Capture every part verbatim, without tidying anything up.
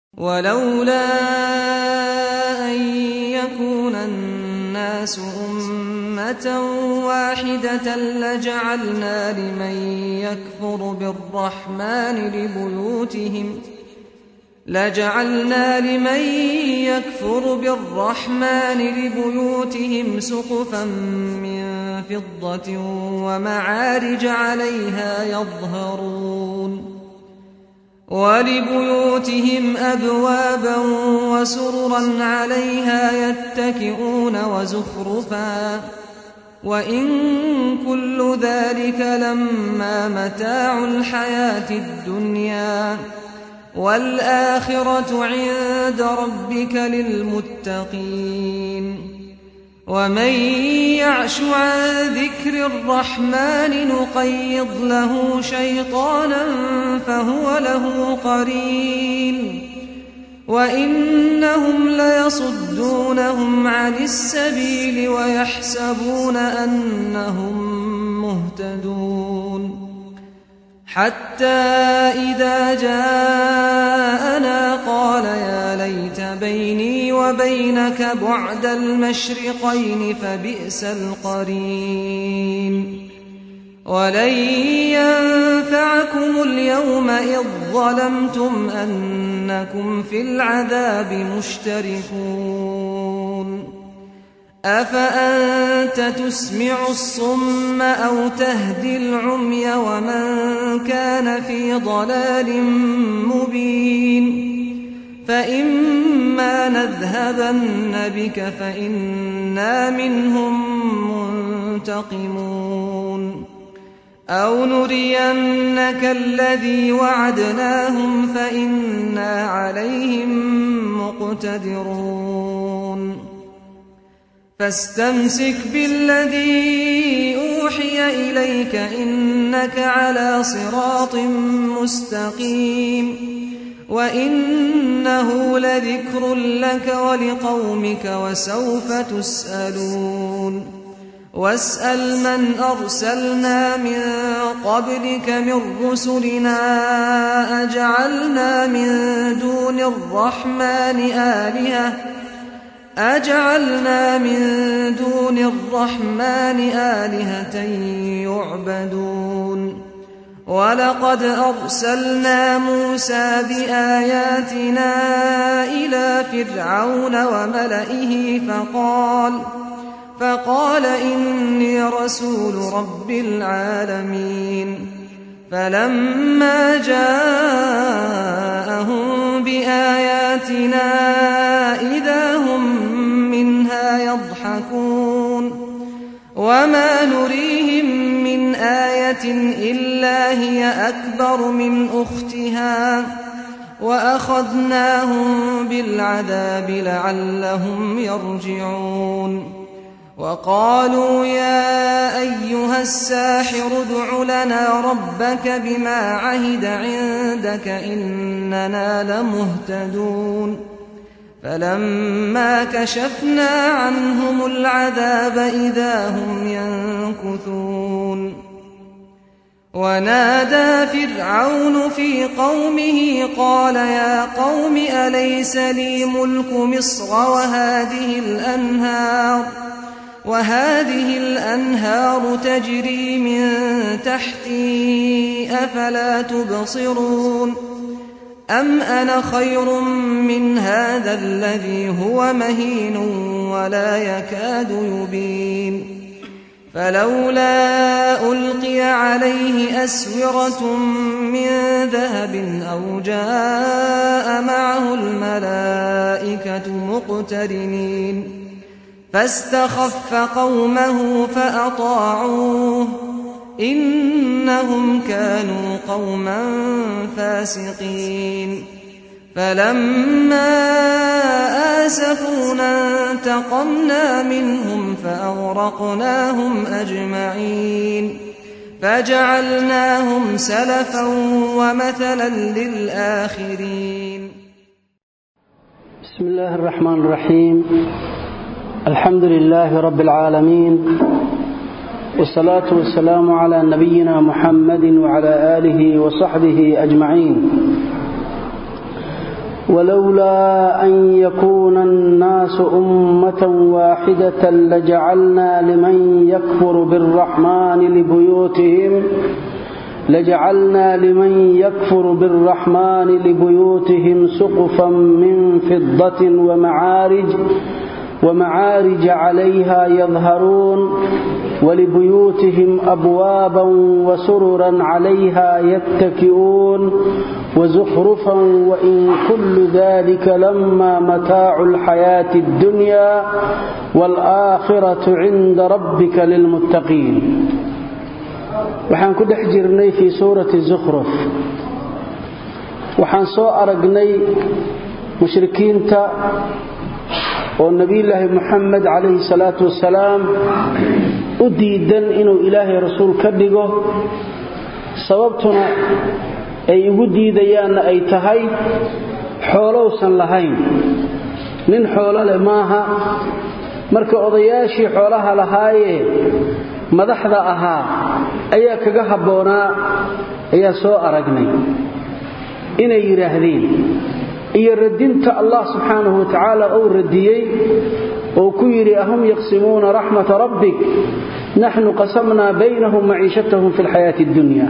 ولولا أن يكون الناس أمة واحدة لجعلنا لمن يكفر بالرحمن لبيوتهم لجعلنا لمن يكفر بالرحمن لبيوتهم سقفا من فضة ومعارج عليها يظهرون ولبيوتهم أبوابا وسررا عليها يتكئون وزخرفا وإن كل ذلك لما متاع الحياة الدنيا والآخرة عند ربك للمتقين ومن يعش عن ذكر الرحمن نقيض له شيطانا فهو له قرين وإنهم ليصدونهم عن السبيل ويحسبون أنهم مهتدون حتى إذا جاءنا قال يا ليت بيني وبينك بعد المشرقين فبئس القرين ولن ينفعكم اليوم إذ ظلمتم أنكم في العذاب مشتركون أفأنت تسمع الصم أو تهدي العمي ومن كان في ضلال مبين فإما نذهبن بك فإنا منهم منتقمون أو نرينك الذي وعدناهم فإنا عليهم مقتدرون فاستمسك بالذي أوحي إليك إنك على صراط مستقيم وإنه لذكر لك ولقومك وسوف تسألون واسأل من أرسلنا من قبلك من رسلنا أجعلنا من دون الرحمن آلهة أجعلنا من دون الرحمن آلهة يعبدون ولقد أرسلنا موسى بآياتنا إلى فرعون وملئه فقال فقال إني رسول رب العالمين فلما جاءهم بآياتنا إذا هم منها يضحكون وما نريهم من آية إلا هي أكبر من أختها وأخذناهم بالعذاب لعلهم يرجعون وقالوا يا أيها الساحر ادع لنا ربك بما عهد عندك إننا لمهتدون فلما كشفنا عنهم العذاب إذا هم ينكثون ونادى فرعون في قومه قال يا قوم أليس لي ملك مصر وهذه الأنهار وهذه الأنهار تجري من تحتي أفلا تبصرون أم أنا خير من هذا الذي هو مهين ولا يكاد يبين فلولا ألقي عليه أسورة من ذهب أو جاء معه الملائكة مقترنين فاستخف قومه فأطاعوه إنهم كانوا قوما فاسقين فلما آسفونا انتقمنا منهم فأغرقناهم أجمعين فجعلناهم سلفا ومثلا للآخرين. بسم الله الرحمن الرحيم. الحمد لله رب العالمين والصلاة والسلام على نبينا محمد وعلى آله وصحبه أجمعين. ولولا أن يكون الناس أمة واحدة لجعلنا لمن يكفر بالرحمن لبيوتهم لجعلنا لمن يكفر بالرحمن لبيوتهم سقفا من فضة ومعارج ومعارج عليها يظهرون ولبيوتهم أبوابا وسررا عليها يتكئون وزخرفا وإن كل ذلك لما متاع الحياة الدنيا والآخرة عند ربك للمتقين. waxaan ku dhex jirnay fi suurati Zukhruf, waxaan soo aragnay mushrikiinta oo nabiyullaahi Muhammad alayhi salaatu wassalaam u diidan inuu ilaahay rasuul ka dhigo, sababtuna ay ugu diidayaan ay tahay xoolowsan lahayn. nin xoolo leh maaha, marka odayaashii xoolaha lahaayee madaxda ahaa ayaa kaga habboonaa ayaa soo aragnay inay yiraahdeen iyo radinta Allah subhanahu wa ta'ala oo radiyay oo ku yiri ahum yaqsimuna rahmat rabbik nahnu qasamna baynahum ma'ishatahum fil hayati ad-dunya.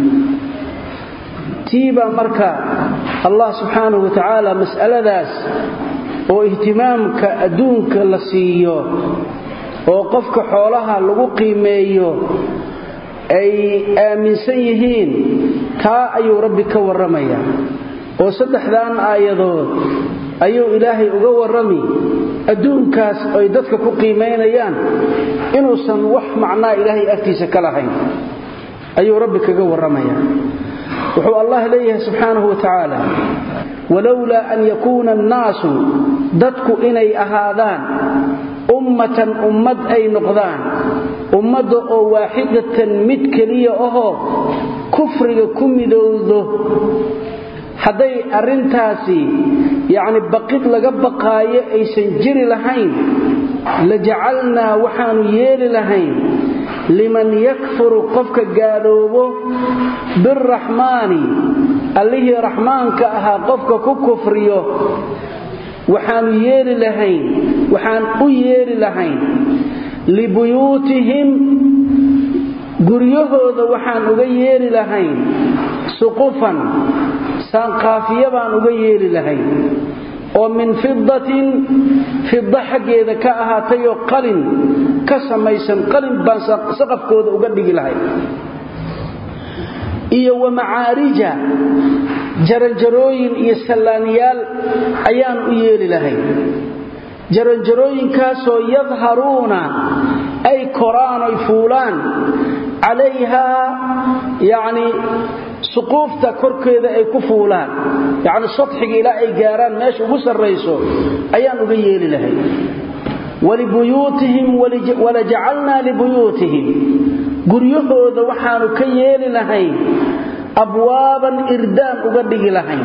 tiiba marka Allah subhanahu wa ta'ala mas'aladaas oo ihtimaamka adduunka la siiyo oo qofka xoolaha lagu qiimeeyo ay aaminsan yihiin taa ayuu rabbi ka waramaya oo saddexdan aayadood ayuu ilaahay uga warami adduunkaas ay dadka ku qiimeynayaan inuusan wax macnaa ilaahay agtiisa ka lahayn ayuu rabbi kaga waramaya. wuxuu Allah leeyahay subhanahu wa ta'ala walawla an yakuna an-naasu dadku inay ahaadaan ummatan ummad ay noqdaan ummada oo waahidatan mid kaliya oo kufriga ku midowdo haday arintaasi yaani baqid laga baqaayo aysan jiri lahayn la jacalna waxaanu yeeli lahayn liman yakfuru qofka gaaloobo birrahmaani allihi rahmaanka aha qofka ku kufriyo waxaan yeeli lahayn waxaan u yeeli lahayn libuyutihim guryahooda waxaan uga yeeli lahayn suqufan sanqaafiya baan uga yeeli lahayn oo min fiddatin fidda xageeda ka ahaatay oo qalin ka samaysan qalin baan saqafkooda uga dhigi lahayn iyo wa macaarija jaranjarooyin iyo salaaniyaal ayaan u yeeli lahayn jaranjarooyinkaasoo yadharuuna ay koraan ay fuulaan calayha yani suquufta korkeeda ay ku fuulaan yani sadxiga ilaa ay gaaraan meesha ugu sarrayso ayaan uga yeeli lahayn walibuyuutihim walajacalnaa libuyuutihim guryahooda waxaanu ka yeeli lahayn abwaaban irdaan uga dhigi lahayn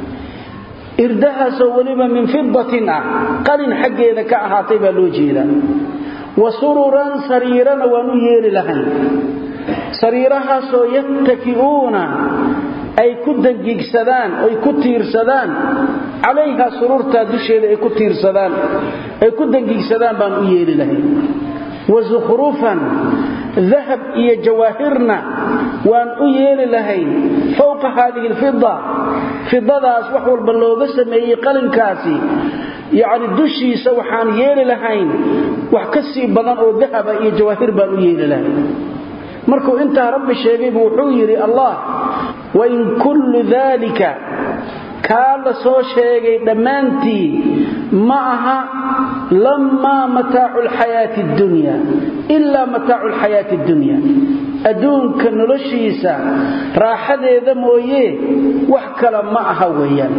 irdahaasoo weliba min fiddatin ah qalin xaggeeda ka ahaatay baa loo jeedaa wa sururan sariirana waan u yeeli lahayn sariirahaasoo yattaki'uuna ay ku dangigsadaan ay ku tiirsadaan calayha sururtaa dusheeda ay ku tiirsadaan ay ku dangigsadaan baan u yeeli lahayn wa zukhrufan ذهب iyo jawaahirna waan u yeeli lahayn fawqa hadhihi alfidda fiddadaas wax walba looga sameeyay qalinkaasi yaani dushiisa waxaan yeeli lahayn wax ka sii badan oo dahab iyo jawaahir baan u yeeli lahayn. markuu inta rabbi sheegay wuxuu yiri Allah wa in kullu dhalika kaala soo sheegay dhamaantii ma aha lamma mataa'ul hayati ad-dunya illa mataa'ul hayati ad-dunya adduunka noloshiisa raaxadeeda mooyee wax kale ma aha weeyaan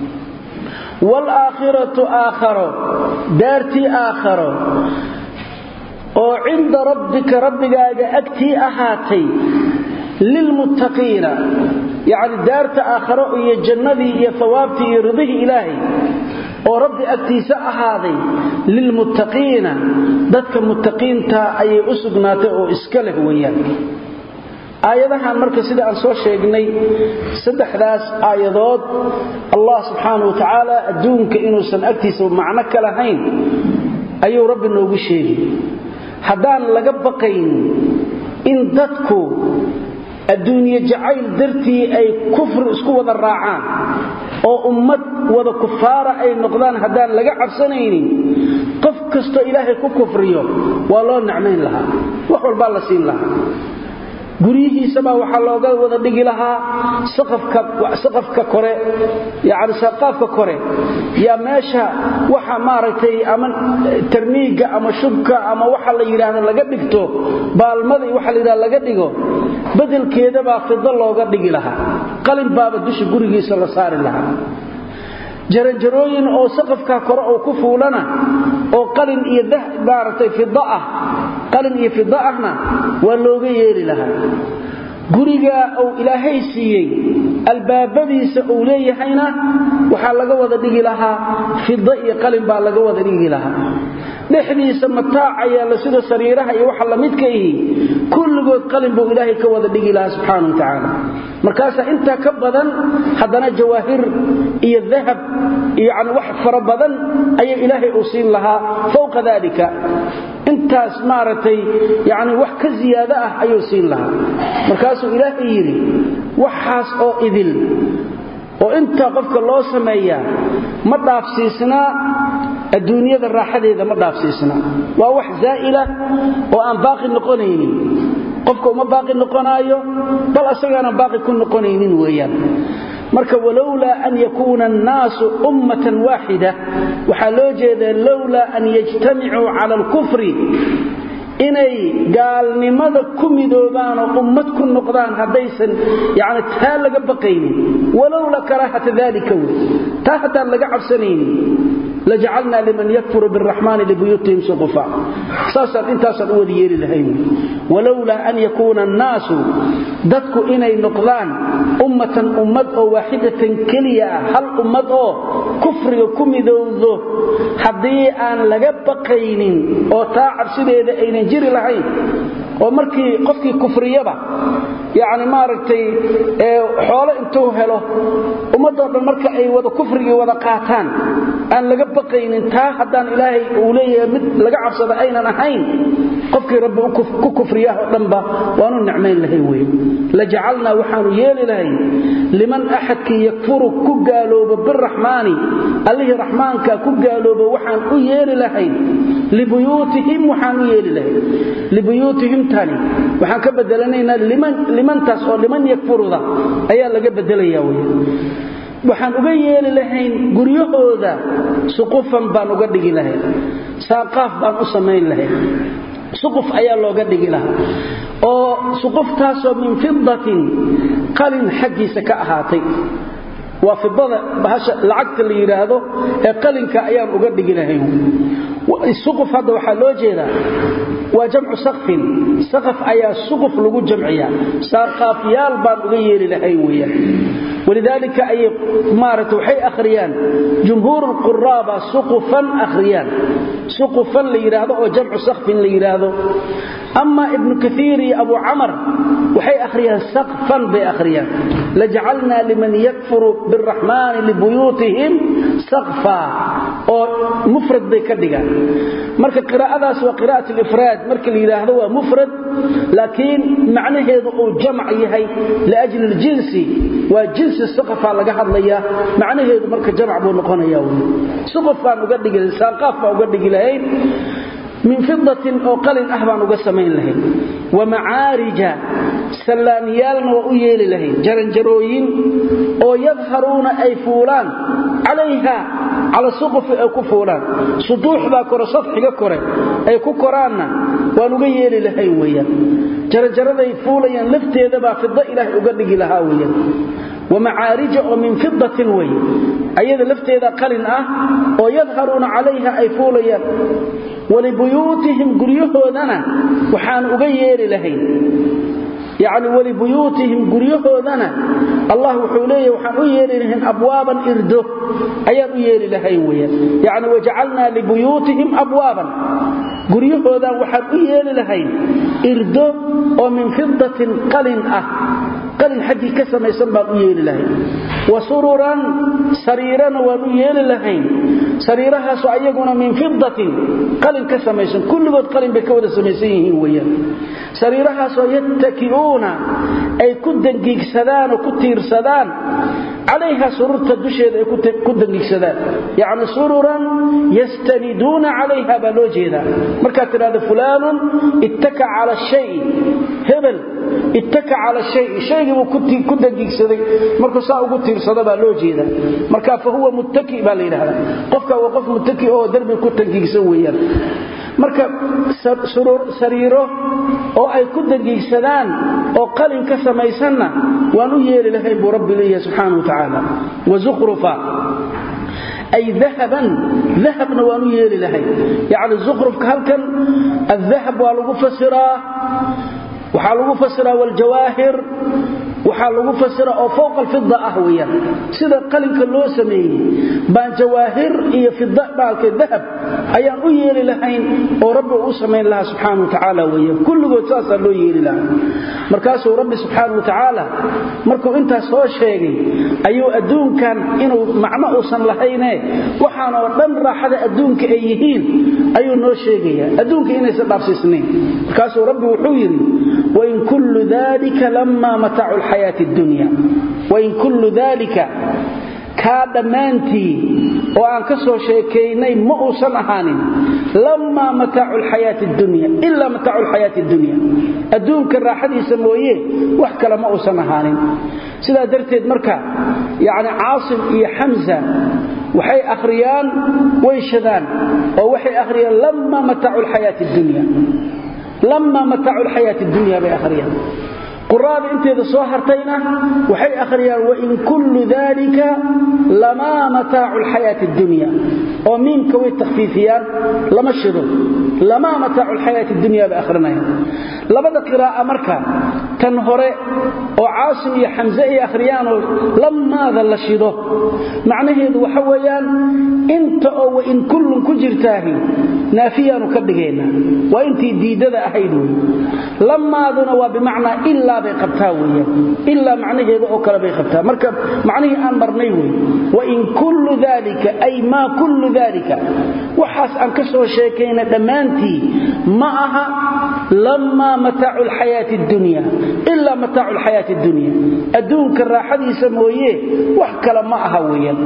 wal aakhiratu aakharo daarti aakharo oo cinda rabbika rabbigaaga agtii ahaatay lilmuttaqiina يعني دارت آخره هي جنتي هي ثوابتي هي رضيه إلهي ورب أكتيساء هذه للمتقين ذاتك المتقين تا أي أسقناته أو إسكاله وياك aayadahan marka sida aan soo sheegnay saddexdaas aayadood Allah subhanahu wa ta'ala adduunka inuusan agtiisa macna ka lahayn ayuu rabbi noogu sheegay haddaan laga baqayn in dadku adduunyo jacayl dartii ay kufr isku wada raacaan oo ummad wada kufaara ay noqdaan haddaan laga cabsanaynin qof kasto ilaahay ku kufriyo waa loo nacmayn lahaa wax walba la siin lahaa gurihiisa baa waxa looga wada dhigi lahaa saqafka saqafka kore yaani saqafka kore ya meesha waxa maaragtay ama tarmiiga ama shubka ama waxa la yiraahdo laga dhigto baalmada waxa la yiraahdo laga dhigo bedelkeeda baa fidda looga dhigi lahaa qalin baaba dusha gurigiisa la saari lahaa jaranjarooyin oo saqafka kore oo ku fuulana oo qalin iyo dahab maaragtay fidda ah qalin iyo fidda ahna waa looga yeeli lahaa guriga oo ilaahay siiyay albaabadiisa oo leeyahayna waxa laga wada dhigi lahaa fidda iyo qalin baa laga wada dhigi lahaa dhexdiisa mataacaya la sida sariiraha iyo waxa la midka yihi kulligood qalin buu ilaahay ka wada dhigi lahaa subhanahu wa ta'ala markaas inta ka badan hadana jawaahir iyo dhahab iyo aan wax fara badan ay ilaahay u siin lahaa fawqa dalika intaas maaratay yaani wax ka ziyaada ah ayuu siin lahaa markaas ilaahay yiri waxaas oo idil oo inta qofka loo sameeyaa ma dhaafsiisna adduunyada raaxadeeda ma dhaafsiisna waa wax zaa'ila oo aan baaqi noqonaynin qofka uma baaqi noqonayo bal asagana baaqi ku noqonaynin weeyaan marka walawla an yakuna an-nas ummatan wahida waxa loo jeedaa lawla an yajtami'u 'ala al-kufri inay gaalnimada ku midoobaan oo ummad ku noqdaan hadaysan yaani taa laga baqaynin walawla karahata dhalika ta hada laga cabsanaynin laj'alna liman yakfuru birrahman libuyutihim suqufa sasa intaasad u wadiyeeri lahayn walawla an yakuna an-nas dadku inay noqdaan ummatan ummad oo waahidatan kaliya hal ummad oo kufriga ku midowdo hadii aan laga baqaynin oo taa cabsideeda ayna jiri lahayn oo markii qofkii kufriyaba yaani maaragtay ee xoolo intuu helo ummadoo dhan marka ay wada kufriga wada qaataan aan laga baqaynin taa hadaan ilaahay uu leeyahay mid laga cabsado aynan ahayn qofkii rabbi ku kufriyaha dhanba waanu nicmayn lahay weey la jacalna waxaanu yeeli lahay liman ahadki yakfuru ku gaaloobo birrahmaani allahi rahmaanka ku gaaloobo waxaan u yeeli lahay libuyutihim waxaan u yeeli lahay libuyutihim tani waxaan ka bedelanaynaa liman liman taas oo liman yakfuruda ayaa laga bedelayaa weey waxaan uga yeeli lahayn guryahooda suqufan baan uga dhigi lahayn saaqaf baan u sameyn lahayn suquf ayaa looga dhigi lahaa oo suquftaas oo min fiddatin qalin xaqiisa ka ahaatay waa fiddada bahasha lacagta la yiraahdo ee qalinka ayaan uga dhigi lahayn suquf hada waxa loo jeedaa waa jamcu saqfin saqaf ayaa suquf lagu jamciyaa saaqafyaal baan uga yeeli lahayn weeyaan ولذلك أي مارت وحي أخريان جمهور القرابة سقفا أخريان سقفا ليراده وجمع سقف ليراده أما ابن كثير أبو عمر وحي أخريان سقفا بأخريان لجعلنا لمن يكفر بالرحمن لبيوتهم سقفا ومفرد بكدقا مركة قراءة سوى قراءة الإفراد مركة ليراده ومفرد لكن معنى هذا جمع يهي لأجل الجنس وجنس السقف laga hadlaya macnaheedu marka jamc buu noqonayaa suqaf baan uga dhigi saaqaf baan uga dhigi lahayn min fiddatin oo qalin ah baan uga sameyn lahayn wa ma'arija salaamiyalna wa u yeeli lahayn jaranjarooyin oo yadharuna ay fuulaan alayha ala suqaf ay ku fuulaan suduuxda kore sadxiga kore ay ku koraana waan uga yeeli lahayn weeyaan jaranjarada ay fuulayaan lafteeda baa fidda ilaahay uga dhigi lahaa weeyaan ومعارج من فضة وي أيضا لفتيذا قلن أه ويظهرون عليها أي فوليا ولبيوتهم قريهودنا وحان أغير لهين يعني ولبيوتهم قريهودنا الله حوليه وحان أغير لهين أبوابا إرده أي أغير لهين وي يعني وجعلنا لبيوتهم أبوابا guryahooda waxaad u yeeli lahayn irdo oo min fidatin qalin ah qalin xadii ka samaysan baad u yeeli lahayn wasururan sariirana waad u yeeli lahayn sariirahaas ayaguna min fidatin qalin ka samaysan kulligood qalin bay ka wada samaysan yihiin weeyaan sariirahaas oo yattakiuna ay ku dangiigsadaan oo ku tiirsadaan عليها سرورة الدشيد كدن يكسدان يعني سرورا يستندون عليها بلوجهدا مركات هذا فلان اتكى على الشيء هبل اتكى على الشيء شيء كدن يكسدان مركا ساو كتيرسدا بلوجهدا مركا فهو متكئ بالينها قفك وقف متكئ او درب كدن يكسويان marka surur sariiro oo ay ku dangiigsadaan oo qalin ka samaysanna waan u yeeli lahayn bu rabbi leeyahay subhanahu wa ta'ala wa zukhrufa ay dhahaban dhahabna waan u yeeli lahayn yaani zukhrufka halkan الذهب waa lagu fasiraa waxa lagu fasiraa wal jawahir waxa lagu fasira oo fawqa al-fidda ah weeyaan sida qalinka loo sameeyay baan jawahir iyo fidda baalka dahab ayaan u yeeli lahayn oo rabbi uu sameeyay allah subhanahu wa ta'ala weeyaan kulligood saas loo yeeli lahayn markaas uu rabbi subhanahu wa ta'ala markuu inta soo sheegay ayuu adduunkan inuu macno uusan lahayne waxaan oo dhan raaxada adduunka ay yihiin ayuu noo sheegaya adduunka inaysan dhaafsiisnayn markaas uu rabbi wuxuu yiri wa in kullu dhalika lamma mata'ul حياة الدنيا وإن كل ذلك كاد مانتي وأن كسو شيكيني مؤسن أهانين لما متاع الحياة الدنيا إلا متاع الحياة الدنيا الدون كالراحة يسمويه وحكى لمؤسن أهانين سيدا درتيد مركا يعني عاصم إيا حمزة وحي أخريان ويشذان ووحي أخريان لما متاع الحياة الدنيا لما متاع الحياة الدنيا بأخريان قرآن انت اذا صاحرتينا وحي اخريان وإن كل ذلك لما متاع الحياة الدنيا ومين كوي التخفيفيان لما الشذو لما متاع الحياة الدنيا بأخرنا لبدا قراءة مركا تنهري وعاصم يا حمزة يا اخريان لما ذا الشذو معناه ذو حويان انت او وإن كل كجرتاهي نافيا نكبقينا وانت ديدة احيدون لما ذنوا بمعنى إلا بيقبتها ويا إلا معنيه او كلا بيقبتها مركب معنيه ان برني وي وان كل ذلك اي ما كل ذلك وحاس ان كسو شيكينا دمانتي معها لما متاع الحياة الدنيا الا متاع الحياة الدنيا ادونك الراحه يسمويه وحكلا معها ويا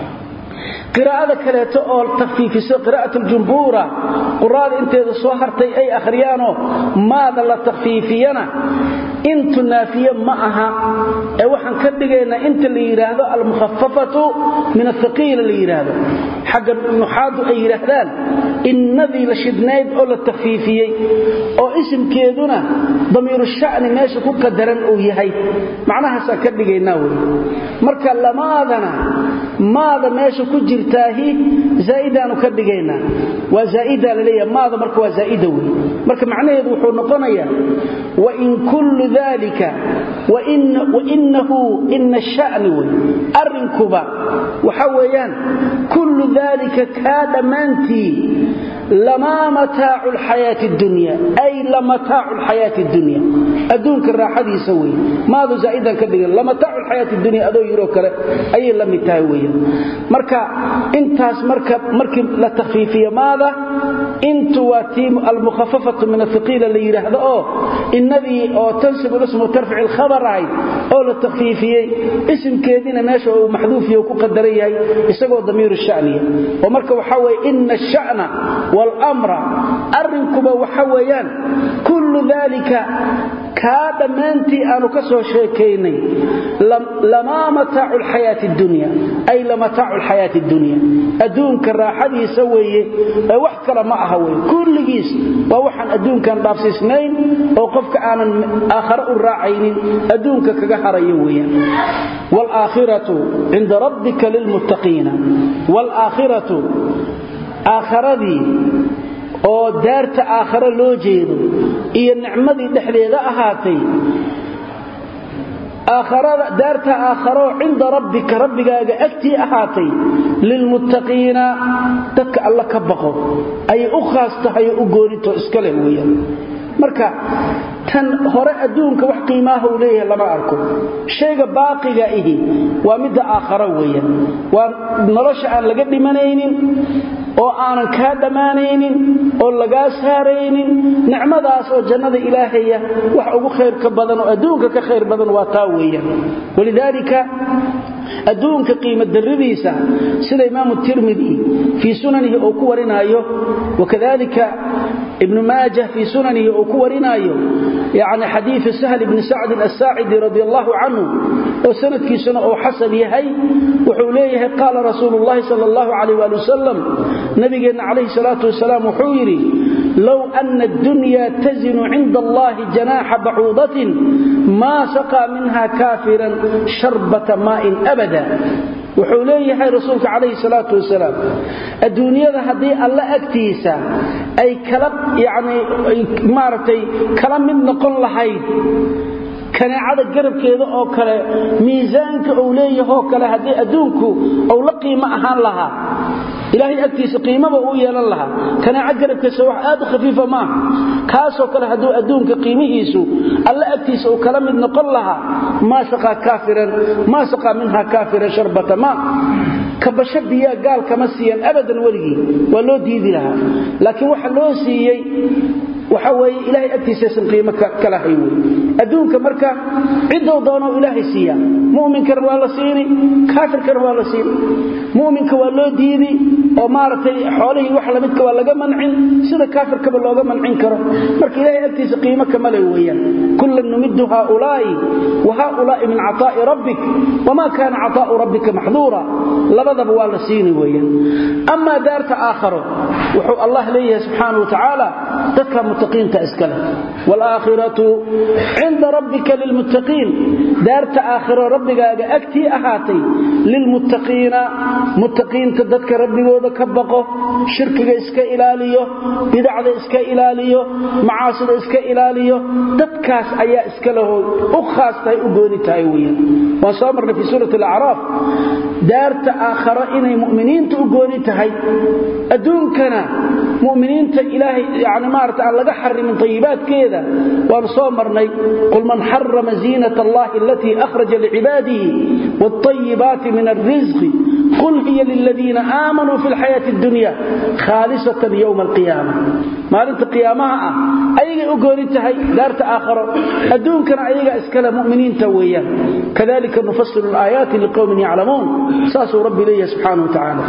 قراءة كليته أو التخفيف قراءة الجمهورة قراءة انت سو هرتي اي اخريانو ماذا لا تخفيفينا انت نافيه معها اي waxaan ka dhigeena inta la yiraahdo al mukhaffafatu min athqil la yiraahdo xagga nuxaadu ay yiraahdaan innadii la shidnayd oo la takhfiifiyay oo ismkeeduna damiir sha'n meesha ku qadaran uu yahay macnahaas ka dhigeena way marka lamaadana maada meesha ku jirtaahi zaaidaan ka dhigeena waa zaaida leeyahay maada marka waa zaaida way marka macnaheedu wuxuu noqonayaa wa in kullu dhalika wa in wa innahu in ash-sha'n arrinkuba waxa weeyaan kullu dhalika kaada manti lama mataa'ul hayati ad-dunya ay la mataa'ul hayati ad-dunya adunka raaxadiisa way maadu zaa'idan ka dhigan la mataa'ul hayati ad-dunya adoo yiro kale ay la mid tahay way marka intaas marka markii la takhfiifiyo maada intu watim al-mukhaffafatu min ath-thaqila li yiraahdo oo innadii oo tansibu ismu tarfi' al-khabar ay oo la takhfiifiyay ismkeedina meesha uu maxduuf yahay ku qadaran yahay isagoo damiir sha'niya oo marka waxa way inna ash-sha'na والأمر أرنكبا وحويان كل ذلك كاد مانتي أنو كسو شيكيني لما متاع الحياة الدنيا أي لمتاع الحياة الدنيا أدون كالراحة يسويه وحكا معها كل جيس ووحن أدون كان بابسي سنين وقفك آنا آخر الراعين أدون ككهر يويا والآخرة عند ربك للمتقين والآخرة آخردي oo daarta aakhira loo jeedo iyo nicmadii dhexdeeda ahaatay aakhirada daarta aakhiro cinda rabbika rabbigaaga agtii ahaatay lilmuttaqiina dadka alla ka baqo ay u khaas tahay u goorito iska leh weeyaan marka tan hore adduunka wax qiimaha u leeyahay lama arko shayga baaqiga ihi waa midda aakhiro weeyaan waa nolosha aan laga dhimanaynin oo aanan ka dhamaanaynin oo laga saaraynin nicmadaas oo jannada ilaahaya wax ugu khayr ka badan oo adduunka ka khayr badan waa taa weeyaan walidaalika adduunka qiimo darridiisa sida imaam at-Tirmidhi fi sunanihi oo ku warinayo wakadalika ibn Majah fi sunanihi oo ku warinayo yaani hadith Sahl ibn Sa'd as-Sa'idi radiyallahu anhu oo sanadkiisuna oo hasan yahay wuxuu leeyahay qala rasuulullah sallallahu alayhi wa sallam nabigeena alayhi salatu wasalaam wuxuu yiri law anna ad-dunya tazinu 'inda Allah janaha ba'udatin ma saqa minha kafiran sharbata ma'in abada wuxuu leeyahay rasuulka alayhi salatu wasalaam adduunyada hadii alla agtiisa ay kala yaani maartay kala mid noqon lahayd kanaacada garabkeeda oo kale miisaanka uu leeyahay oo kale hadii adduunku uu la qiimo ahaan lahaa ilaahay agtiisa qiimaba uu yeelan lahaa kanaaca garabkiisa wax aad khafiifa ma kaasoo kale haduu adduunka qiimihiisu alla agtiisa uu kala mid noqon lahaa ma saqa kaafiran ma saqa minha kaafiran sharbata ma kabashadiya gaal kama siiyan abadan waligi waa loo diidi lahaa laakiin waxa loo siiyay waxa way ilaahay agtiisa san qiimo kala hayay adduunka marka cidoo doono ilaahay siiya muuminka waa la siini kaafirka waa la siini muuminka waa loo diidi oo maartay xoolahi wax la midka waa laga mancin sida kaafirka looga mancin karo marka ilaahay agtiisa qiimo kama leeyaan kullu numiddu haula'i wa haula'i min 'ataa'i rabbik wama kana 'ataa'u rabbika mahdura labadaba waa la siini weeyaan amma daarta aakhiro wuxuu Allah leeyahay subhanahu wa ta'ala dadka muttaqiinta iskala wal aakhiratu 'inda rabbika lil muttaqiin daarta aakhiro rabbigaaga agtii ahaatay lil muttaqiina muttaqiinta dadka rabbigooda ka baqo shirkiga iska ilaaliyo bidacda iska ilaaliyo macaasida iska ilaaliyo dadkaas ayaa iska laho u khaastay u gooni tahay weeyaan wa saamarna fi suurati al-a'raf daarta aakhiro inay mu'miniinta u gooni tahay adduunkana mu'miniinta ilaahay yaani maarta aan laga xarimin tayyibaadkeeda waan soo marnay qul man harrama zinata allahi allati akhraja li'ibadihi wat-tayyibati min ar-rizqi qul hiya lil ladina amanu fil hayati ad-dunya khalisatan yawm al-qiyamah maalinta qiyaamaha ayaga u gooni tahay daarta aakhiro adduunkana ayaga iskala mu'miniinta weeyaan kadalika nufassilu al-ayati liqawmin ya'lamun saasu rabbi leeyahay subhanahu wa ta'ala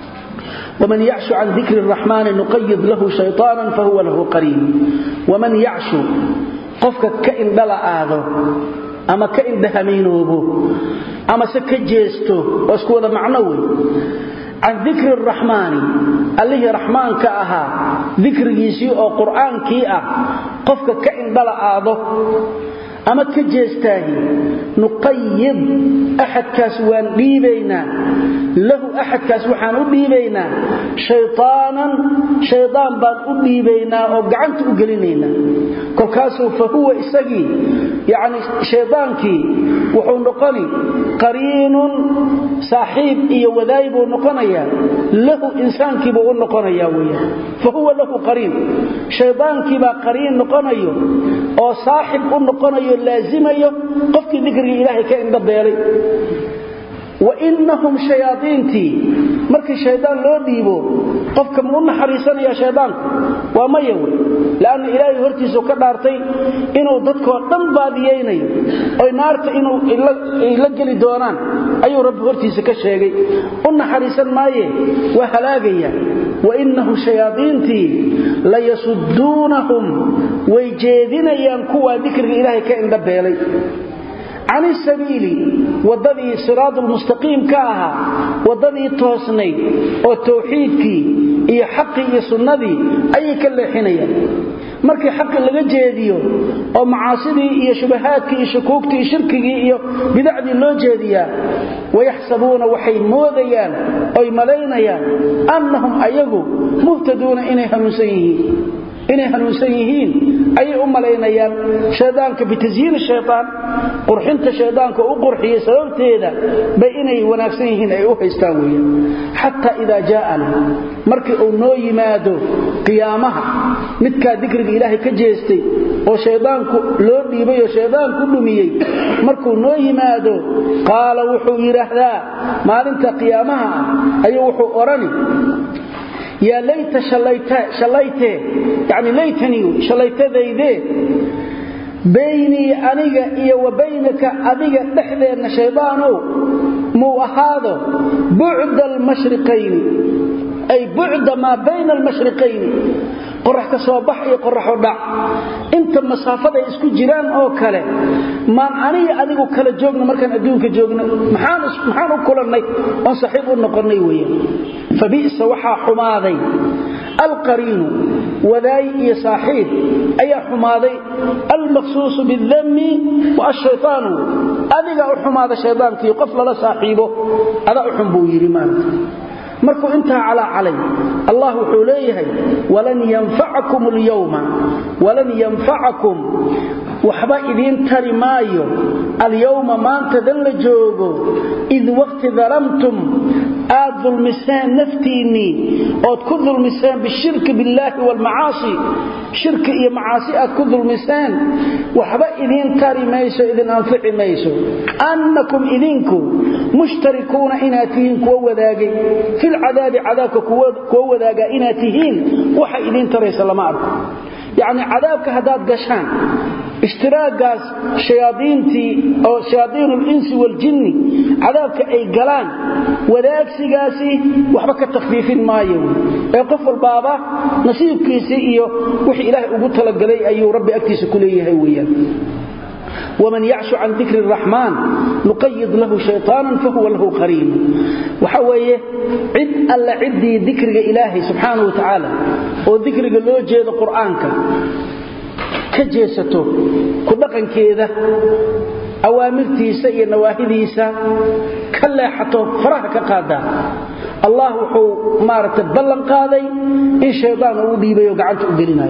ومن يعش عن ذكر الرحمن نقيض له شيطانا فهو له قرين ومن يعش قفك كإن بلا آذو أما كإن دهمينوبو أما سكجيستو واسكوذا معنوي عن ذكر الرحمن اللي رحمن كأها ذكر يسيء أو قرآن كيئة قفك كإن بلا آذو أما كجيستاهي نقيض أحد كاسوان ليبينا له أحد كاسوحان ليبينا شيطانا شيطان بان ليبينا وقعنت أقلنينا كل كاسو فهو إساقي يعني شيطانكي وحو نقني قرين صاحب إيا وذايب ونقنيا له إنسانكي بقول نقنيا ويا فهو له قرين شيطانكي با قرين نقنيا أو صاحب نقنيا لازمية قفك ذكر إلهي كإن دبيري وإنهم شياطينتي مركي الشيطان لو ديبو قفك مؤمن حريصان يا شيطان وما يوي لأن إلهي هرتيسو كدارتي إنو ضدكو تنبادييني أي نارت إنو إلقلي دونان أي رب هرتيسو كشيغي قلنا حريصان مايه وهلاقيا وإنهم شياطينتي ليصدونهم ويجيدين ينكوا ذكر إلهي كإن دبيري عن السبيل وضدي صراط المستقيم كاها وضدي توسني والتوحيدك إيا حقي إيا سندي أي كاللحينية markii xaq laga jeediyo oo macaasidi iyo shubahaadkii iyo shukuugtii iyo shirkigii iyo bidacdii loo jeediyaa wayahsabuuna waxay moodayaan oo malaynayaan annahum ayagu muhtaduuna inay hanuunsan yihiin inay hanuunsan yihiin ay umaleynayaan shaydaanka bitazyiin shaytaan qurxinta shaydaanka u qurxiyo sababteeda bay inay wanaagsan yihiin ay u haystaan weeyaan hatta ida jaa'ana markii uu noo yimaado qiyaamaha midka dhikriga ilaahay ka jeestay oo shaydaanku loo dhiibay oo shaydaanku dhumiyay markuu noo yimaado qaala wuxuu yiraahdaa maalinta qiyaamaha ayuu wuxuu orani يا ليت شليت شليت يعني ليتني شليت ذيذي بيني أنيق إيا وبينك أذيق دحذين شيطانو مو هذا بعد المشرقين أي بعد ما بين المشرقين قرح كصوبح يقرح ودع انت مسافه اسكو جيران او كله ما اني اديو كلا جوجنا markan adduunka joogna maxaan maxaan u kulanay oo saaxiib u noqonay weeyaan fabi'sa waxa xumaaday القرين وذاي صاحب أي حماضي المخصوص بالذم والشيطان أذيك حماض الشيطان كي قفل لصاحبه هذا أحبه يرمان markuu inta ala calay Allah wuxuu leeyahay walan yanfa'akum al-yawma walan yanfa'akum waxba idin tari maayo al-yawma maanta dal joogo id waqti daramtum aadul misan naftini oo ku dulmisaan bishirk billahi wal maasi shirk iyo maasi aad ku dulmisaan waxba idin tari mayso idin anfici mayso annakum idinku mushtarikuuna inaatihin kuwa wadaagay fil عذاب عذابك كو وداغا اناتهين waxa idin taraysa lama arko yaani cadaabka hadaad gashaan اشتراكاس شياطينتي او شياطين الانس والجن عذابك اي غلان wadaagsigaasi waxba ka takhfiifin maayo ee qof walbaaba nasiibkiisa iyo wixii Ilaahay ugu talagalay ayuu Rabbi agtiisa ku leeyahay weeyaan ومن يعش عن ذكر الرحمن نقيض له شيطانا فهو له قرين وحويه عد ألا عدي ذكر إلهي سبحانه وتعالى وذكر لو جيد قرآنك كجيسته كدقن كيده أوامرتيسا إيا نواهديسا كلا حتى فرحك قادا الله وحو مارت بلن قادي إن شيطان وديبه وقعنت أقلنا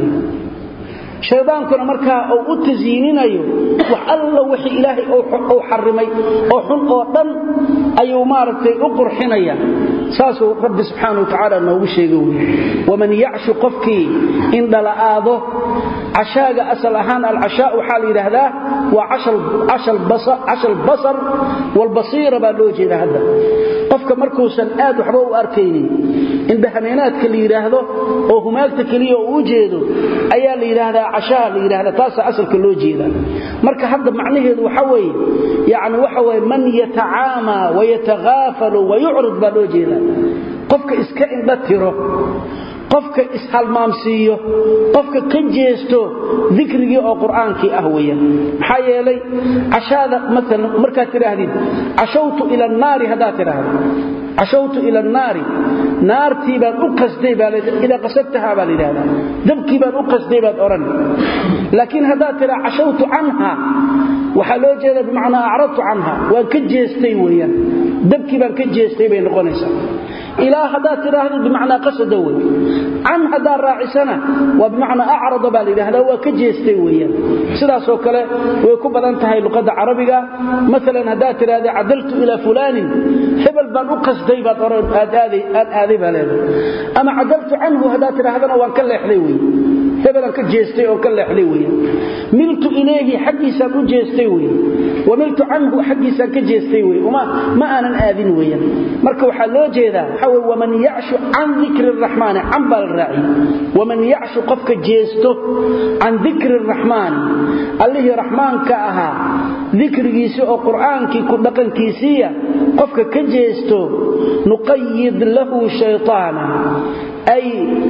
شيطانكنا marka uu u taziininayo wax alla wixii Ilaahay uu xarimay oo xun oo dhan ayuu maartay u qurxinaya saasoo Rabbi subhanahu wa ta'ala noogu sheegay waman ya'shu qafki in dalaado ashaaga asal ahaan al-ashaa waxa la yiraahdaa waa ashal ashal basar ashal basar wal basira ba loo jeedaa hada qofka markuu san aad waxba u arkaynin in bahameenaadka la yiraahdo oo humaagta kaliya uu jeedo ayaa la yiraahdaa عشاء ليرهدا تاس اصل كلو جيدا marka hadda macnaheedu waxa way yaani waxa way man yataama wa yataghafal wa yu'rid ba loo jeeda qofka iska indha tiro qofka ishalmaamsiyo qofka ka jeesto dhikrigi oo quraanki ah weeyaan waxa yeelay ashada mesela marka tiraahdid ashawtu ila an-nar hada tiraahdo ashawtu ila an-nar naarti baan u qasday baa ila qasadtaha baa leeyahay dabki baan u qasday baan oran laakiin hada tira ashawtu anha waxa loo jeeda bimaana a'radtu anha wa ka jeestay weeyaan dabki baan ka jeestay bay noqonaysaa ila hada tiraahdo bimaana qasada weey an hada raacisana wa bimaana a'rada baa leeyahay wa ka jeestay weeyaan sidaas oo kale way ku badan tahay luqada carabiga midalan hada tiraahdo adaltu ila fulan hebel baan u qasday baan oran aadaadi aadaadi baa leeyahay ama adaltu anhu hada tirahdana waan ka leexday weey hebel ka jeestay oo ka leexday weey miltu ilayhi xaqiisa u jeestay weey wa miltu anhu xaqiisa ka jeestay weey uma ma aanan aadin weeyaan marka waxa loo jeedaa hawa waman ya'shu an dhikri ar-rahman an bal ra'i waman ya'shu qafka jeesto an dhikri ar-rahman allahi rahmanka aha dhikrigiisa oo quraanki ku dhaqankiisa qofka ka jeesto nuqayyid lahu shaytaana أي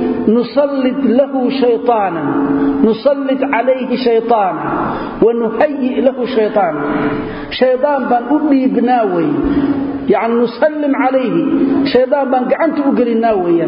نسلط له شيطانا نسلط عليه شيطانا ونهيئ له شيطانا شيطان بان أبني بناوي يعني نسلم عليه شيطان بان قعنت أقري ناويا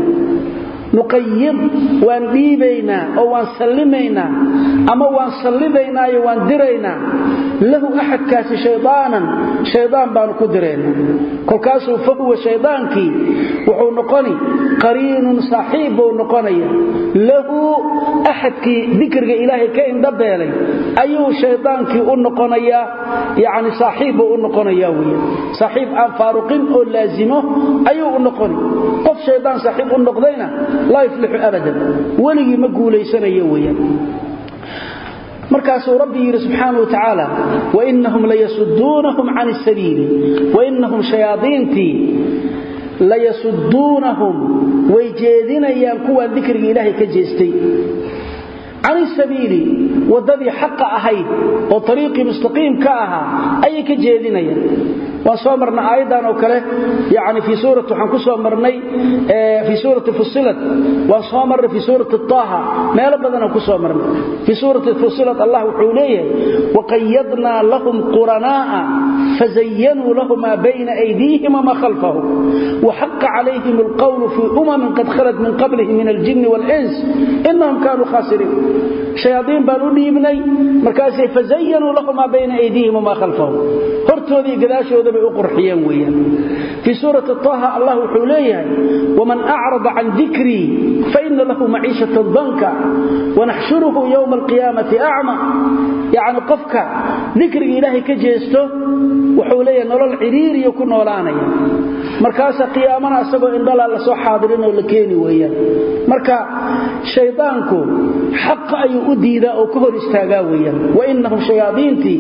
نقيض وان ديبينا أو وان سلمينا أما وان سلمينا وان درينا له أحد كاس شيطانا شيطان بان كدرينا كل كاسو فهو شيطانك wuxuu noqoni qariinun saaxiib uu noqonaya lahu ahadki dhikriga ilaahay ka indhabeelay ayuu shaydaankii u noqonaya yaani saaxiib uu noqonaya weeye saaxiib aan faaruqin oo laazimo ayuu u noqoni qof shaydaan saaxiib u noqdayna la yuflihu abadan waligi ma guuleysanayo weeye markaasuu rabbi yiri subhanahu wa ta'ala wa innahum la yasuddunhum 'an as-sabil wa innahum shayaadinti la yasuddunhum wayjeedinayaan kuwa dhikriga ilaahay ka jeestay 'an as-sabil wadadii xaq ahayd oo tariiqi mustaqim ka aha ay ka jeedinayaan وصو مرنا آيدان أو كله يعني في سورة حنكو صو مرني في سورة فصلت وصو مر في سورة الطه ما لبدنا أو كصو مرنا في سورة فصلت الله حوليه وقيضنا لهم قرناء فزينوا لهم ما بين أيديهم وما خلفهم وحق عليهم القول في أمم قد خلت من قبلهم من الجن والإنس إنهم كانوا خاسرين شياطين بانوني ابني مركاسي فزينوا لهم ما بين أيديهم وما خلفهم هرتوا ذي قداشوا قرحيان ويا في سورة الطه الله حوليه ومن أعرض عن ذكري فإن له معيشة ضنكا ونحشره يوم القيامة أعمى يعني قفك ذكر إلهي كجيسته وحوليه نرى العرير يكون ولانيا مركاسة قيامنا أسبق إن الله لسو حاضرين ولكيني ويا مركا شيطانكو حق أي أديد أو كهر استاقاويا وإنهم شياطينتي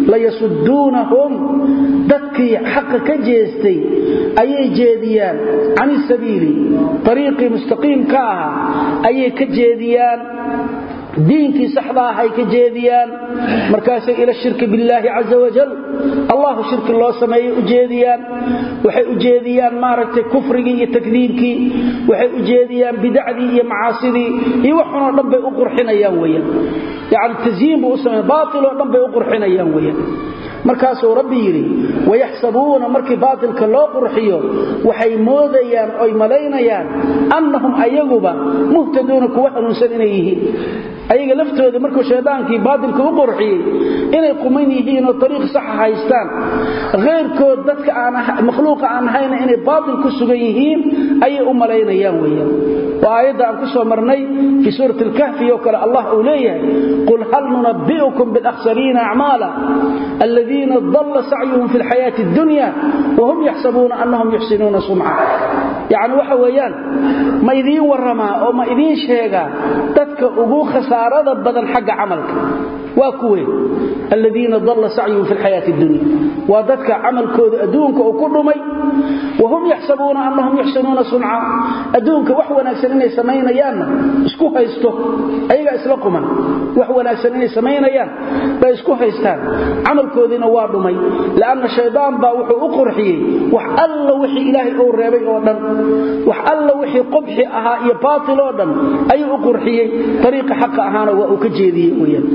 ليسدونهم dadkii xaq ka jeestay ayay jeediyaan aan sabiili tariiqi mustaqim ka ah ayay ka jeediyaan diinkii saxda ah ay ka jeediyaan markaas ila shirki billahi azza wa jalla allah shirki loo sameeyay u jeediyaan waxay u jeediyaan maaragtay kufriga iyo takdiibkii waxay u jeediyaan bidacdii iyo macaasidii iyo waxuna dhan bay u qurxinayaan weeyaan yaani tazyiin buu sameeyay baatil oo dhan bay u qurxinayaan weeyaan markaasuu rabbi yiri wayahsabuuna markii baatilka loo qurxiyo waxay moodayaan oo malaynayaan annahum ayaguba muhtaduuna kuwa hanuunsan inay yihiin ayaga laftooda markuu shaydaankii baatilka u qurxiyay inay quman yihiin oo tariiq sax haystaan غيرkood dadka aan makhluuqa aan hayna inay baatil ku sugan yihiin ayay u malaynayaan weeyaan waayada aan ku soo marnay fi suurat al-kahf iyo kala Allah uu leeyahay qul hal nunabbiukum bil akhsarina a'mala الذين ضل سعيهم في الحياة الدنيا وهم يحسبون أنهم يحسنون صنعا يعني وحويان ما يدين ورما أو ما يدين شيئا تدك أبو خسارة بدل حق عملك وكوي الذين ضل سعيهم في الحياة الدنيا وذلك عمل كود أدونك وكل مي وهم يحسبون أنهم يحسنون صنعا أدونك وحونا سنين سمين يانا اسكوها يستو أيها إسلقما وحونا سنين سمين يانا فاسكوها يستان عمل كودنا وارد مي لأن الشيطان باوحو أقرحي وحألا وحي إلهي أو الرابي أوردن وحألا وحي قبحي أها يباطل أوردن أي أقرحي طريق حق أهانا وأكجيذي ويا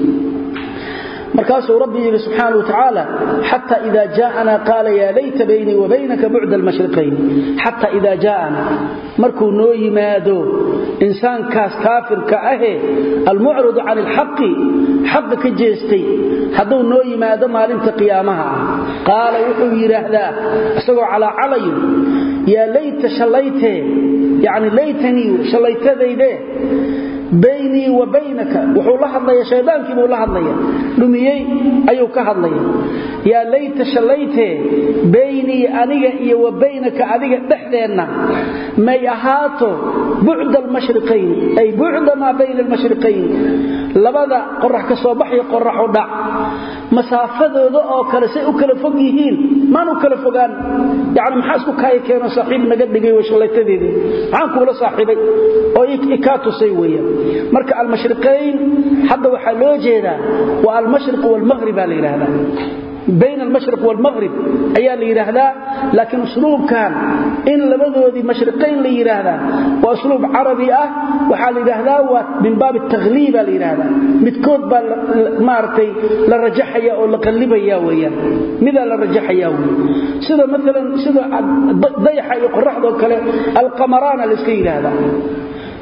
مركاسه ربي سبحانه وتعالى حتى إذا جاءنا قال يا ليت بيني وبينك بعد المشرقين حتى إذا جاءنا مركو نوي مادو إنسان كاس كافر كأهي المعرض عن الحق حق كجيستي حدو نوي مادو مالمت قيامها قال وحوير هذا أسقوا على علي يا ليت شليته يعني ليتني شليته ذي بيني وبينك وحو الله هدليا شيطانكي بو الله هدليا دميي ايو كهدليا يا ليت شليته بيني انيغا iyo وبينك adiga dhaxdeena may ahaato bu'd al-mashriqayn ay bu'd ma bayna al-mashriqayn labada qorrax ka soo baxay qorrax u dhac masaafadooda oo kala say u kala fog yihiin ma nu kala fogaan yaani maxaa isku kaay keeno saaxiib naga dhigay washalaytadeedi waxaan kula saaxiibay oo ikaatu say weeyaan marka al-mashriqayn hadda waxa loo jeedaa waa al-mashriq wal maghrib la yiraahdaa بين المشرق والمغرب ايا ليراهدا لكن اسلوب كان ان لبدودي مشرقين ليراهدا واسلوب عربي اه وحا ليراهدا من باب التغليب ليراهدا متكود با مارتي لا رجحيا او لا قلبيا ويا ميدا لا رجحيا سدا مثلا سدا ضيحه يقرحدو كله القمران الاسكيراهدا